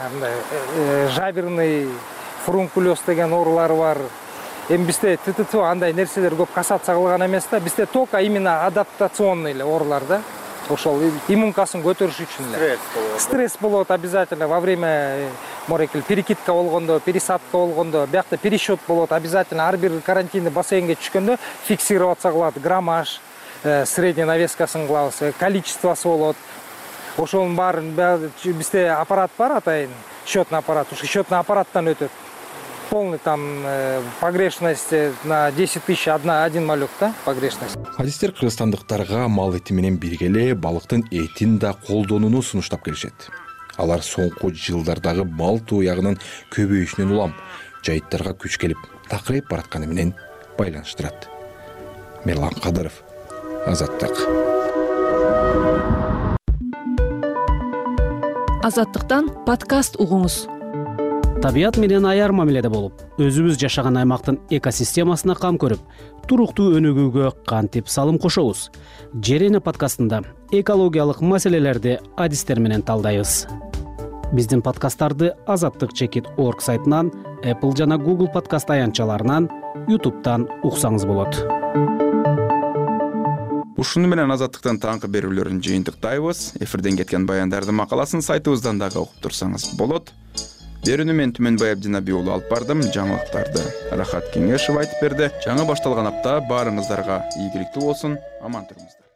Жаберный фурункулез деген оорулары бар. Эми бизде ТТТ андай нерселер көп касаться кылган эмес да. Бизде только именно адаптационный эле оорулар да. Ошол иммункасын көтөрүш үчүн эле. Стресс болот обязательно во время перекидка болгондо, пересадка болгондо, биякта пересчет болот обязательно. Ар бир карантинный бассейнге түшкөндө фиксироваться кылат граммаж, средний навескасын кылабыз, количествосы болот. Ошонун баарын бизде аппарат бар атайын, счетный аппарат. Ушу счетный аппараттан өтөт. полный там погрешность на 10 тысяч один малек, да, погрешность. Адистер кыргызстандыктарга мал эти менен бирге эле балыктын этин да колдонууну сунуштап келишет. Алар соңку жылдардагы мал туягынын көбөйүшүнөн улам жайыттарга күч келип такырайып баратканы менен байланыштырат. Мерлан Кадыров, Азаттык. Азаттыктан подкаст угуңуз. Табият менен аяр мамиледе болуп, өзүбүз жашаган аймактын экосистемасына кам көрүп, туруктуу өнүгүүгө кантип салым кошобуз? Жерене подкастында экологиялык маселелерди адистер менен талдайбыз. Биздин подкасттарды azattik.org сайтынан, Apple жана Google подкаст аянтчаларынан, YouTube'дан уксаңыз болот. Ушуну менен Азаттыктан таңкы берүүлөрүн жыйынтыктайбыз. Эфирден кеткен баяндардын макаласын сайтыбыздан дагы окуп турсаңыз болот. Берүүнү мен Түмөнбай Абдинабий уулу алып бардым. Жаңылыктарды Рахат Кеңешев айтып берди. Жаңы башталган апта баарыңыздарга ийгиликтүү болсун. Аман туруңуздар.